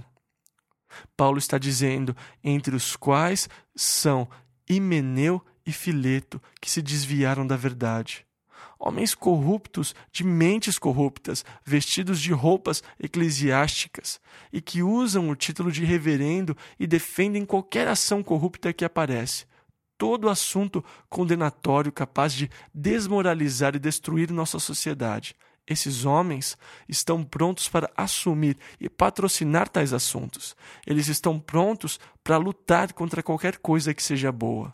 Paulo está dizendo, entre os quais são Himeneu e Fileto, que se desviaram da verdade. Homens corruptos, de mentes corruptas, vestidos de roupas eclesiásticas, e que usam o título de reverendo e defendem qualquer ação corrupta que aparece. Todo assunto condenatório capaz de desmoralizar e destruir nossa sociedade. Esses homens estão prontos para assumir e patrocinar tais assuntos. Eles estão prontos para lutar contra qualquer coisa que seja boa.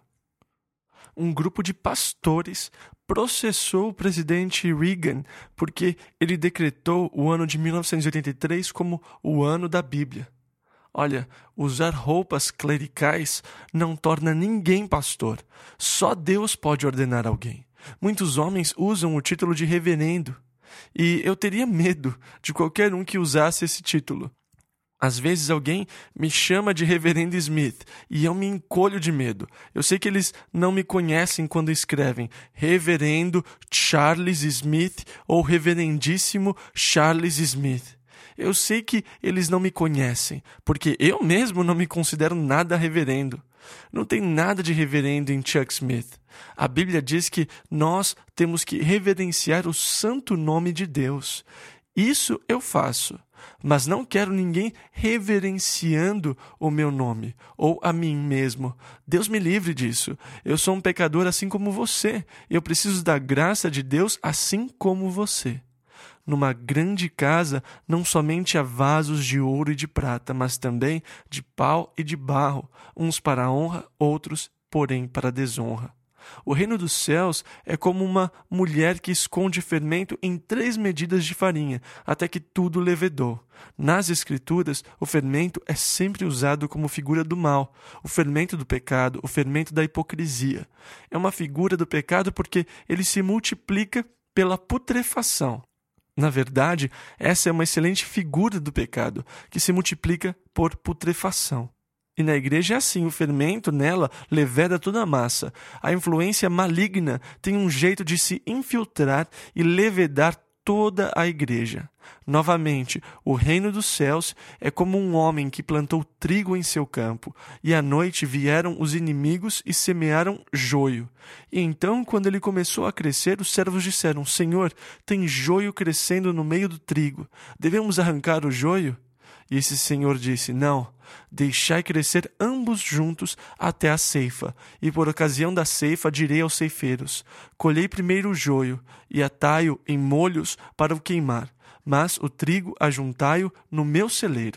Um grupo de pastores processou o presidente Reagan porque ele decretou o ano de mil novecentos e oitenta e três como o ano da Bíblia. Olha, usar roupas clericais não torna ninguém pastor. Só Deus pode ordenar alguém. Muitos homens usam o título de reverendo. E eu teria medo de qualquer um que usasse esse título. Às vezes alguém me chama de Reverendo Smith e eu me encolho de medo. Eu sei que eles não me conhecem quando escrevem Reverendo Charles Smith ou Reverendíssimo Charles Smith. Eu sei que eles não me conhecem, porque eu mesmo não me considero nada reverendo. Não tem nada de reverendo em Chuck Smith. A Bíblia diz que nós temos que reverenciar o santo nome de Deus. Isso eu faço, mas não quero ninguém reverenciando o meu nome ou a mim mesmo. Deus me livre disso. Eu sou um pecador assim como você. Eu preciso da graça de Deus assim como você. Numa grande casa, não somente há vasos de ouro e de prata, mas também de pau e de barro, uns para a honra, outros, porém, para a desonra. O reino dos céus é como uma mulher que esconde fermento em três medidas de farinha, até que tudo levedou. Nas Escrituras, o fermento é sempre usado como figura do mal, o fermento do pecado, o fermento da hipocrisia. É uma figura do pecado porque ele se multiplica pela putrefação. Na verdade, essa é uma excelente figura do pecado, que se multiplica por putrefação. E na igreja é assim, o fermento nela leveda toda a massa. A influência maligna tem um jeito de se infiltrar e levedar toda a igreja. Novamente, o reino dos céus é como um homem que plantou trigo em seu campo, e à noite vieram os inimigos e semearam joio. E então, quando ele começou a crescer, os servos disseram: Senhor, tem joio crescendo no meio do trigo. Devemos arrancar o joio? E esse senhor disse: Não, deixai crescer ambos juntos até a ceifa, e por ocasião da ceifa direi aos ceifeiros: Colhei primeiro o joio, e atai-o em molhos para o queimar, mas o trigo ajuntai-o no meu celeiro.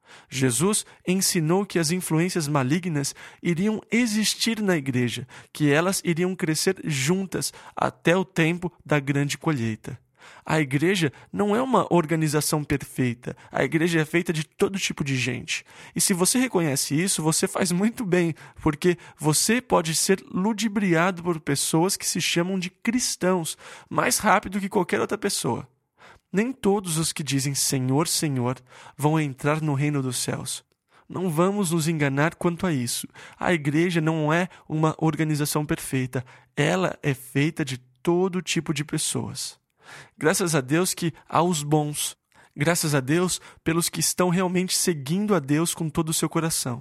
Jesus ensinou que as influências malignas iriam existir na igreja, que elas iriam crescer juntas até o tempo da grande colheita. A igreja não é uma organização perfeita. A igreja é feita de todo tipo de gente. E se você reconhece isso, você faz muito bem, porque você pode ser ludibriado por pessoas que se chamam de cristãos mais rápido que qualquer outra pessoa. Nem todos os que dizem Senhor, Senhor vão entrar no reino dos céus. Não vamos nos enganar quanto a isso. A igreja não é uma organização perfeita. Ela é feita de todo tipo de pessoas. Graças a Deus que há os bons. Graças a Deus pelos que estão realmente seguindo a Deus com todo o seu coração.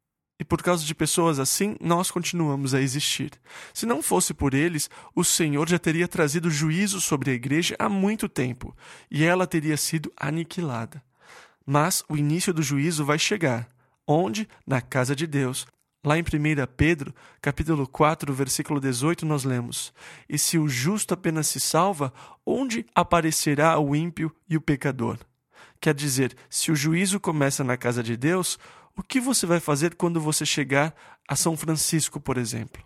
E por causa de pessoas assim, nós continuamos a existir. Se não fosse por eles, o Senhor já teria trazido juízo sobre a igreja há muito tempo, e ela teria sido aniquilada. Mas o início do juízo vai chegar. Onde? Na casa de Deus. Lá em primeira Pedro, capítulo quatro, versículo dezoito, nós lemos: E se o justo apenas se salva, onde aparecerá o ímpio e o pecador? Quer dizer, se o juízo começa na casa de Deus, o que você vai fazer quando você chegar a São Francisco, por exemplo?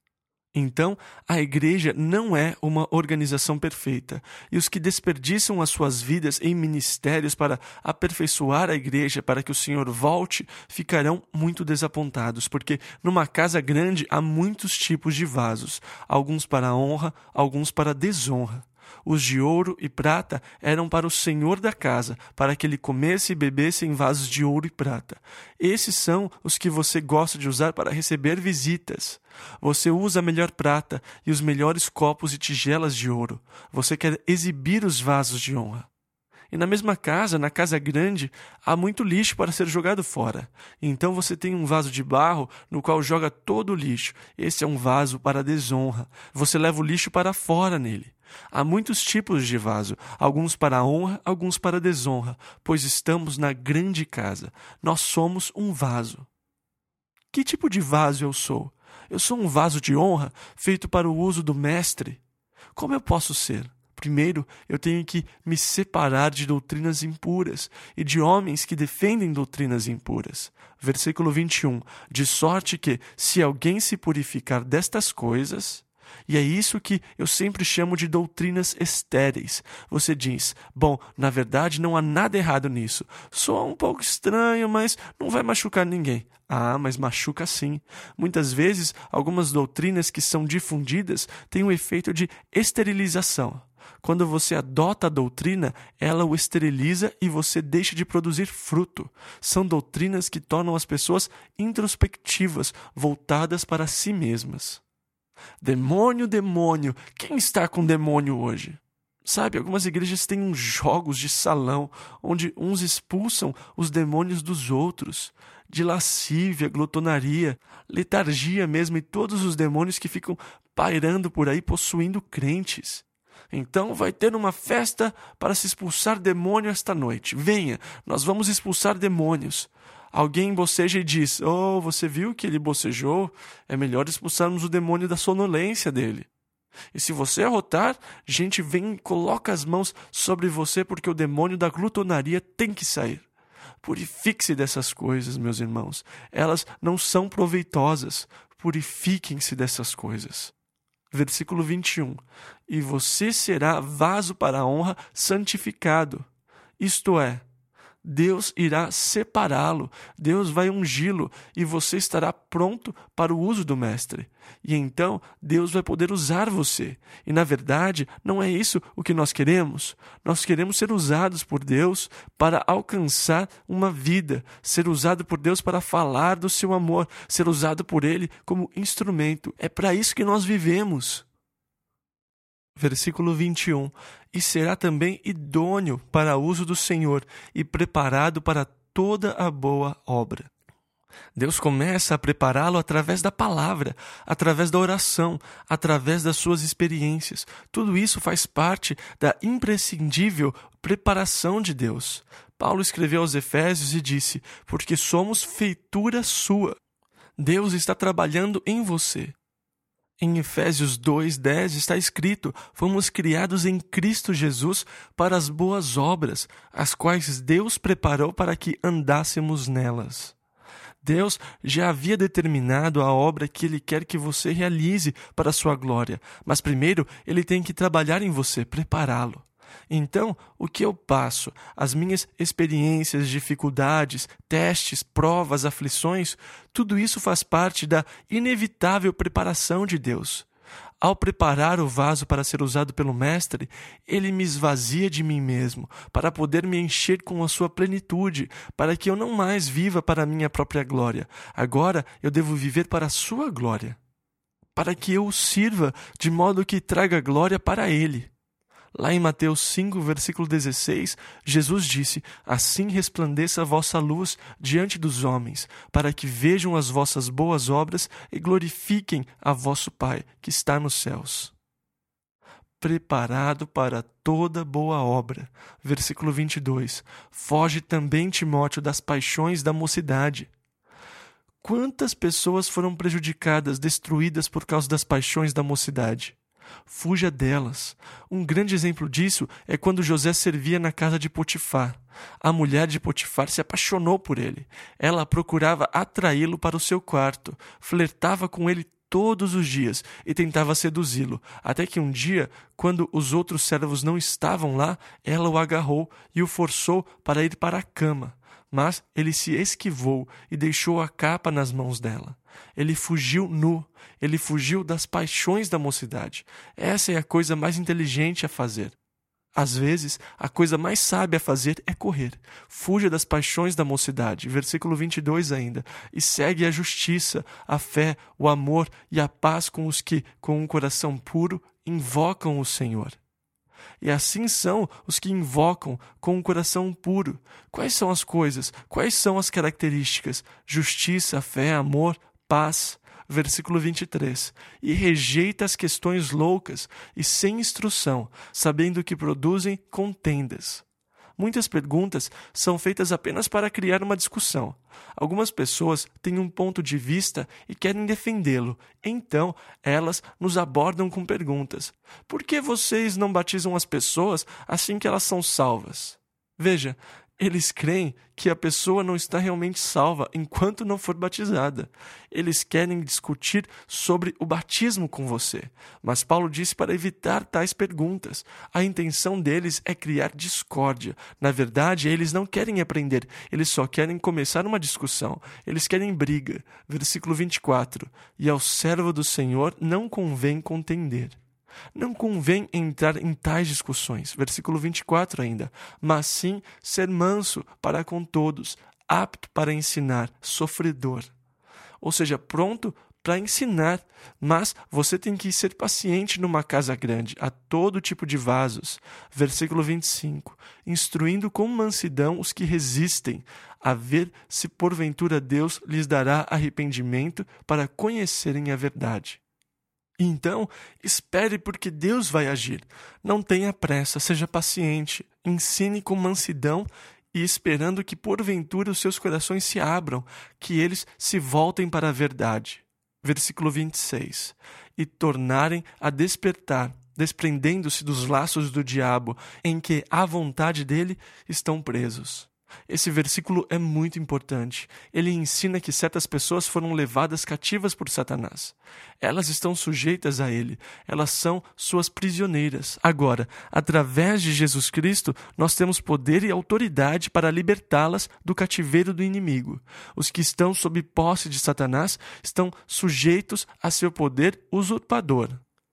Então, a igreja não é uma organização perfeita, e os que desperdiçam as suas vidas em ministérios para aperfeiçoar a igreja, para que o Senhor volte, ficarão muito desapontados, porque numa casa grande há muitos tipos de vasos, alguns para honra, alguns para desonra. Os de ouro e prata eram para o senhor da casa, para que ele comesse e bebesse em vasos de ouro e prata. Esses são os que você gosta de usar para receber visitas. Você usa a melhor prata e os melhores copos e tigelas de ouro. Você quer exibir os vasos de honra. E na mesma casa, na casa grande, há muito lixo para ser jogado fora. Então você tem um vaso de barro no qual joga todo o lixo. Esse é um vaso para desonra. Você leva o lixo para fora nele. Há muitos tipos de vaso, alguns para honra, alguns para desonra, pois estamos na grande casa. Nós somos um vaso. Que tipo de vaso eu sou? Eu sou um vaso de honra, feito para o uso do mestre? Como eu posso ser? Primeiro, eu tenho que me separar de doutrinas impuras e de homens que defendem doutrinas impuras. Versículo vinte e um. De sorte que, se alguém se purificar destas coisas... E é isso que eu sempre chamo de doutrinas estéreis. Você diz, bom, na verdade não há nada errado nisso. Soa um pouco estranho, mas não vai machucar ninguém. Ah, mas machuca sim. Muitas vezes, algumas doutrinas que são difundidas têm um efeito de esterilização. Quando você adota a doutrina, ela o esteriliza e você deixa de produzir fruto. São doutrinas que tornam as pessoas introspectivas, voltadas para si mesmas. Demônio, demônio, quem está com demônio hoje? Sabe, algumas igrejas têm uns jogos de salão, onde uns expulsam os demônios dos outros, de lascívia, glutonaria, letargia mesmo, e todos os demônios que ficam pairando por aí, possuindo crentes. Então vai ter uma festa para se expulsar demônio esta noite. Venha, nós vamos expulsar demônios. Alguém boceja e diz, oh, você viu que ele bocejou? É melhor expulsarmos o demônio da sonolência dele. E se você arrotar, gente vem e coloca as mãos sobre você porque o demônio da glutonaria tem que sair. Purifique-se dessas coisas, meus irmãos. Elas não são proveitosas. Purifiquem-se dessas coisas. Versículo vinte e um. E você será vaso para a honra santificado. Isto é, Deus irá separá-lo, Deus vai ungí-lo e você estará pronto para o uso do mestre. E então Deus vai poder usar você. E na verdade, não é isso o que nós queremos. Nós queremos ser usados por Deus para alcançar uma vida, ser usado por Deus para falar do seu amor, ser usado por Ele como instrumento. É para isso que nós vivemos. Versículo vinte e um. E será também idôneo para uso do Senhor e preparado para toda a boa obra. Deus começa a prepará-lo através da palavra, através da oração, através das suas experiências. Tudo isso faz parte da imprescindível preparação de Deus. Paulo escreveu aos Efésios e disse, porque somos feitura sua. Deus está trabalhando em você. Em Efésios dois, dez está escrito: fomos criados em Cristo Jesus para as boas obras, as quais Deus preparou para que andássemos nelas. Deus já havia determinado a obra que Ele quer que você realize para a sua glória, mas primeiro Ele tem que trabalhar em você, prepará-lo. Então, o que eu passo, as minhas experiências, dificuldades, testes, provas, aflições, tudo isso faz parte da inevitável preparação de Deus. Ao preparar o vaso para ser usado pelo Mestre, Ele me esvazia de mim mesmo, para poder me encher com a sua plenitude, para que eu não mais viva para a minha própria glória. Agora eu devo viver para a sua glória, para que eu o sirva de modo que traga glória para Ele. Lá em Mateus cinco, versículo dezesseis, Jesus disse: assim resplandeça a vossa luz diante dos homens, para que vejam as vossas boas obras e glorifiquem a vosso Pai, que está nos céus. Preparado para toda boa obra. Versículo vinte e dois. Foge também, Timóteo, das paixões da mocidade. Quantas pessoas foram prejudicadas, destruídas por causa das paixões da mocidade? Fuja delas. Um grande exemplo disso é quando José servia na casa de Potifar. A mulher de Potifar se apaixonou por ele. Ela procurava atraí-lo para o seu quarto, flertava com ele todos os dias e tentava seduzi-lo, até que um dia, quando os outros servos não estavam lá, ela o agarrou e o forçou para ir para a cama. Mas ele se esquivou e deixou a capa nas mãos dela. Ele fugiu nu, ele fugiu das paixões da mocidade. Essa é a coisa mais inteligente a fazer. Às vezes, a coisa mais sábia a fazer é correr. Fuja das paixões da mocidade, versículo vinte e dois ainda, e segue a justiça, a fé, o amor e a paz com os que, com um coração puro, invocam o Senhor. E assim são os que invocam com um coração puro. Quais são as coisas? Quais são as características? Justiça, fé, amor, paz. Versículo vinte e três. E rejeita as questões loucas e sem instrução, sabendo que produzem contendas. Muitas perguntas são feitas apenas para criar uma discussão. Algumas pessoas têm um ponto de vista e querem defendê-lo. Então, elas nos abordam com perguntas. Por que vocês não batizam as pessoas assim que elas são salvas? Veja, eles creem que a pessoa não está realmente salva enquanto não for batizada. Eles querem discutir sobre o batismo com você. Mas Paulo disse para evitar tais perguntas. A intenção deles é criar discórdia. Na verdade, eles não querem aprender. Eles só querem começar uma discussão. Eles querem briga. Versículo vinte e quatro. E ao servo do Senhor não convém contender. Não convém entrar em tais discussões, versículo vinte e quatro ainda, mas sim ser manso para com todos, apto para ensinar, sofredor. Ou seja, pronto para ensinar, mas você tem que ser paciente numa casa grande, a todo tipo de vasos. Versículo vinte e cinco, instruindo com mansidão os que resistem, a ver se porventura Deus lhes dará arrependimento para conhecerem a verdade. Então, espere porque Deus vai agir. Não tenha pressa, seja paciente, ensine com mansidão e esperando que porventura os seus corações se abram, que eles se voltem para a verdade. Versículo vinte e seis. E tornarem a despertar, desprendendo-se dos laços do diabo, em que à vontade dele estão presos. Esse versículo é muito importante. Ele ensina que certas pessoas foram levadas cativas por Satanás. Elas estão sujeitas a ele. Elas são suas prisioneiras. Agora, através de Jesus Cristo, nós temos poder e autoridade para libertá-las do cativeiro do inimigo. Os que estão sob posse de Satanás estão sujeitos a seu poder usurpador.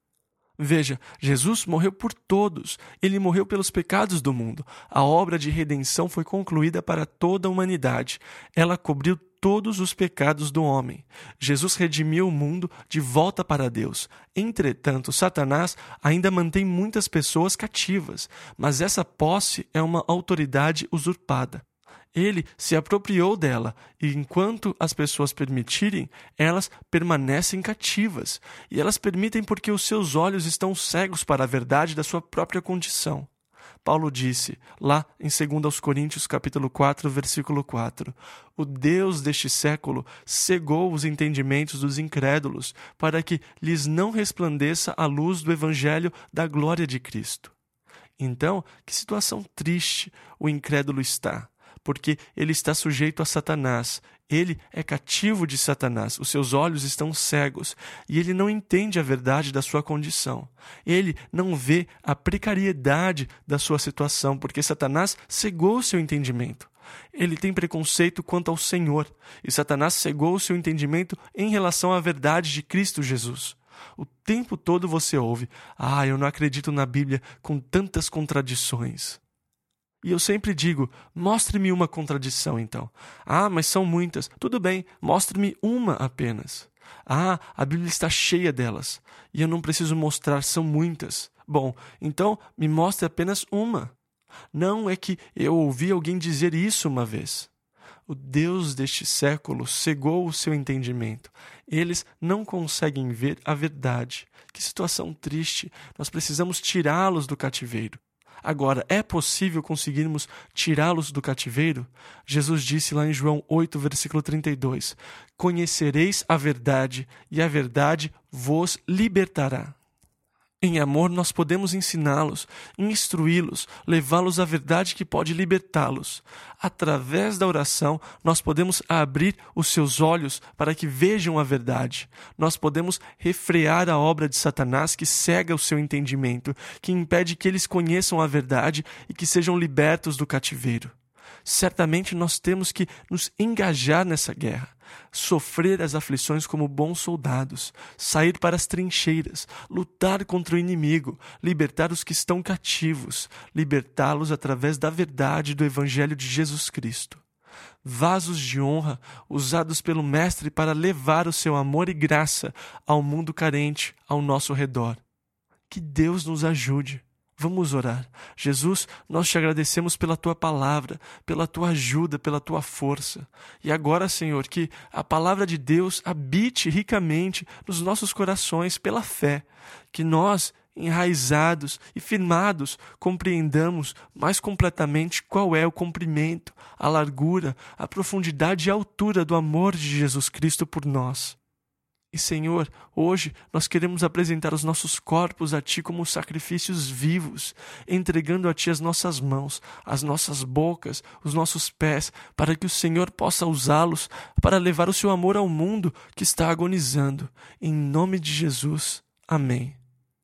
Veja, Jesus morreu por todos. Ele morreu pelos pecados do mundo. A obra de redenção foi concluída para toda a humanidade. Ela cobriu todos os pecados do homem. Jesus redimiu o mundo de volta para Deus. Entretanto, Satanás ainda mantém muitas pessoas cativas, mas essa posse é uma autoridade usurpada. Ele se apropriou dela, e enquanto as pessoas permitirem, elas permanecem cativas. E elas permitem porque os seus olhos estão cegos para a verdade da sua própria condição. Paulo disse, lá em dois Coríntios capítulo quatro, versículo quatro, o Deus deste século cegou os entendimentos dos incrédulos, para que lhes não resplandeça a luz do evangelho da glória de Cristo. Então, que situação triste o incrédulo está, porque ele está sujeito a Satanás. Ele é cativo de Satanás, os seus olhos estão cegos e ele não entende a verdade da sua condição. Ele não vê a precariedade da sua situação, porque Satanás cegou o seu entendimento. Ele tem preconceito quanto ao Senhor e Satanás cegou o seu entendimento em relação à verdade de Cristo Jesus. O tempo todo você ouve, ah, eu não acredito na Bíblia com tantas contradições. E eu sempre digo, mostre-me uma contradição então. Ah, mas são muitas. Tudo bem, mostre-me uma apenas. Ah, a Bíblia está cheia delas. E eu não preciso mostrar, são muitas. Bom, então me mostre apenas uma. Não é que eu ouvi alguém dizer isso uma vez. O Deus deste século cegou o seu entendimento. Eles não conseguem ver a verdade. Que situação triste. Nós precisamos tirá-los do cativeiro. Agora, é possível conseguirmos tirá-los do cativeiro? Jesus disse lá em João oito, versículo trinta e dois, conhecereis a verdade, e a verdade vos libertará. Em amor, nós podemos ensiná-los, instruí-los, levá-los à verdade que pode libertá-los. Através da oração, nós podemos abrir os seus olhos para que vejam a verdade. Nós podemos refrear a obra de Satanás que cega o seu entendimento, que impede que eles conheçam a verdade e que sejam libertos do cativeiro. Certamente nós temos que nos engajar nessa guerra, sofrer as aflições como bons soldados, sair para as trincheiras, lutar contra o inimigo, libertar os que estão cativos, libertá-los através da verdade do Evangelho de Jesus Cristo. Vasos de honra usados pelo Mestre para levar o seu amor e graça ao mundo carente ao nosso redor. Que Deus nos ajude. Vamos orar. Jesus, nós te agradecemos pela Tua palavra, pela Tua ajuda, pela Tua força. E agora, Senhor, que a palavra de Deus habite ricamente nos nossos corações pela fé. Que nós, enraizados e firmados, compreendamos mais completamente qual é o comprimento, a largura, a profundidade e a altura do amor de Jesus Cristo por nós. E, Senhor, hoje nós queremos apresentar os nossos corpos a Ti como sacrifícios vivos, entregando a Ti as nossas mãos, as nossas bocas, os nossos pés, para que o Senhor possa usá-los para levar o Seu amor ao mundo que está agonizando. Em nome de Jesus. Amém.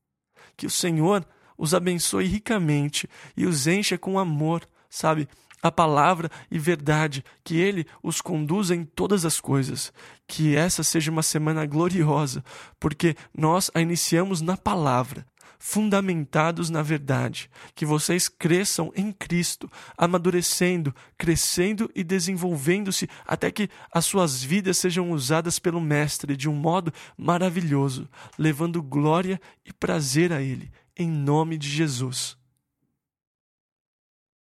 Que o Senhor os abençoe ricamente e os encha com amor, sabe? A palavra e verdade, que Ele os conduza em todas as coisas. Que essa seja uma semana gloriosa, porque nós a iniciamos na palavra, fundamentados na verdade. Que vocês cresçam em Cristo, amadurecendo, crescendo e desenvolvendo-se até que as suas vidas sejam usadas pelo Mestre de um modo maravilhoso, levando glória e prazer a Ele, em nome de Jesus.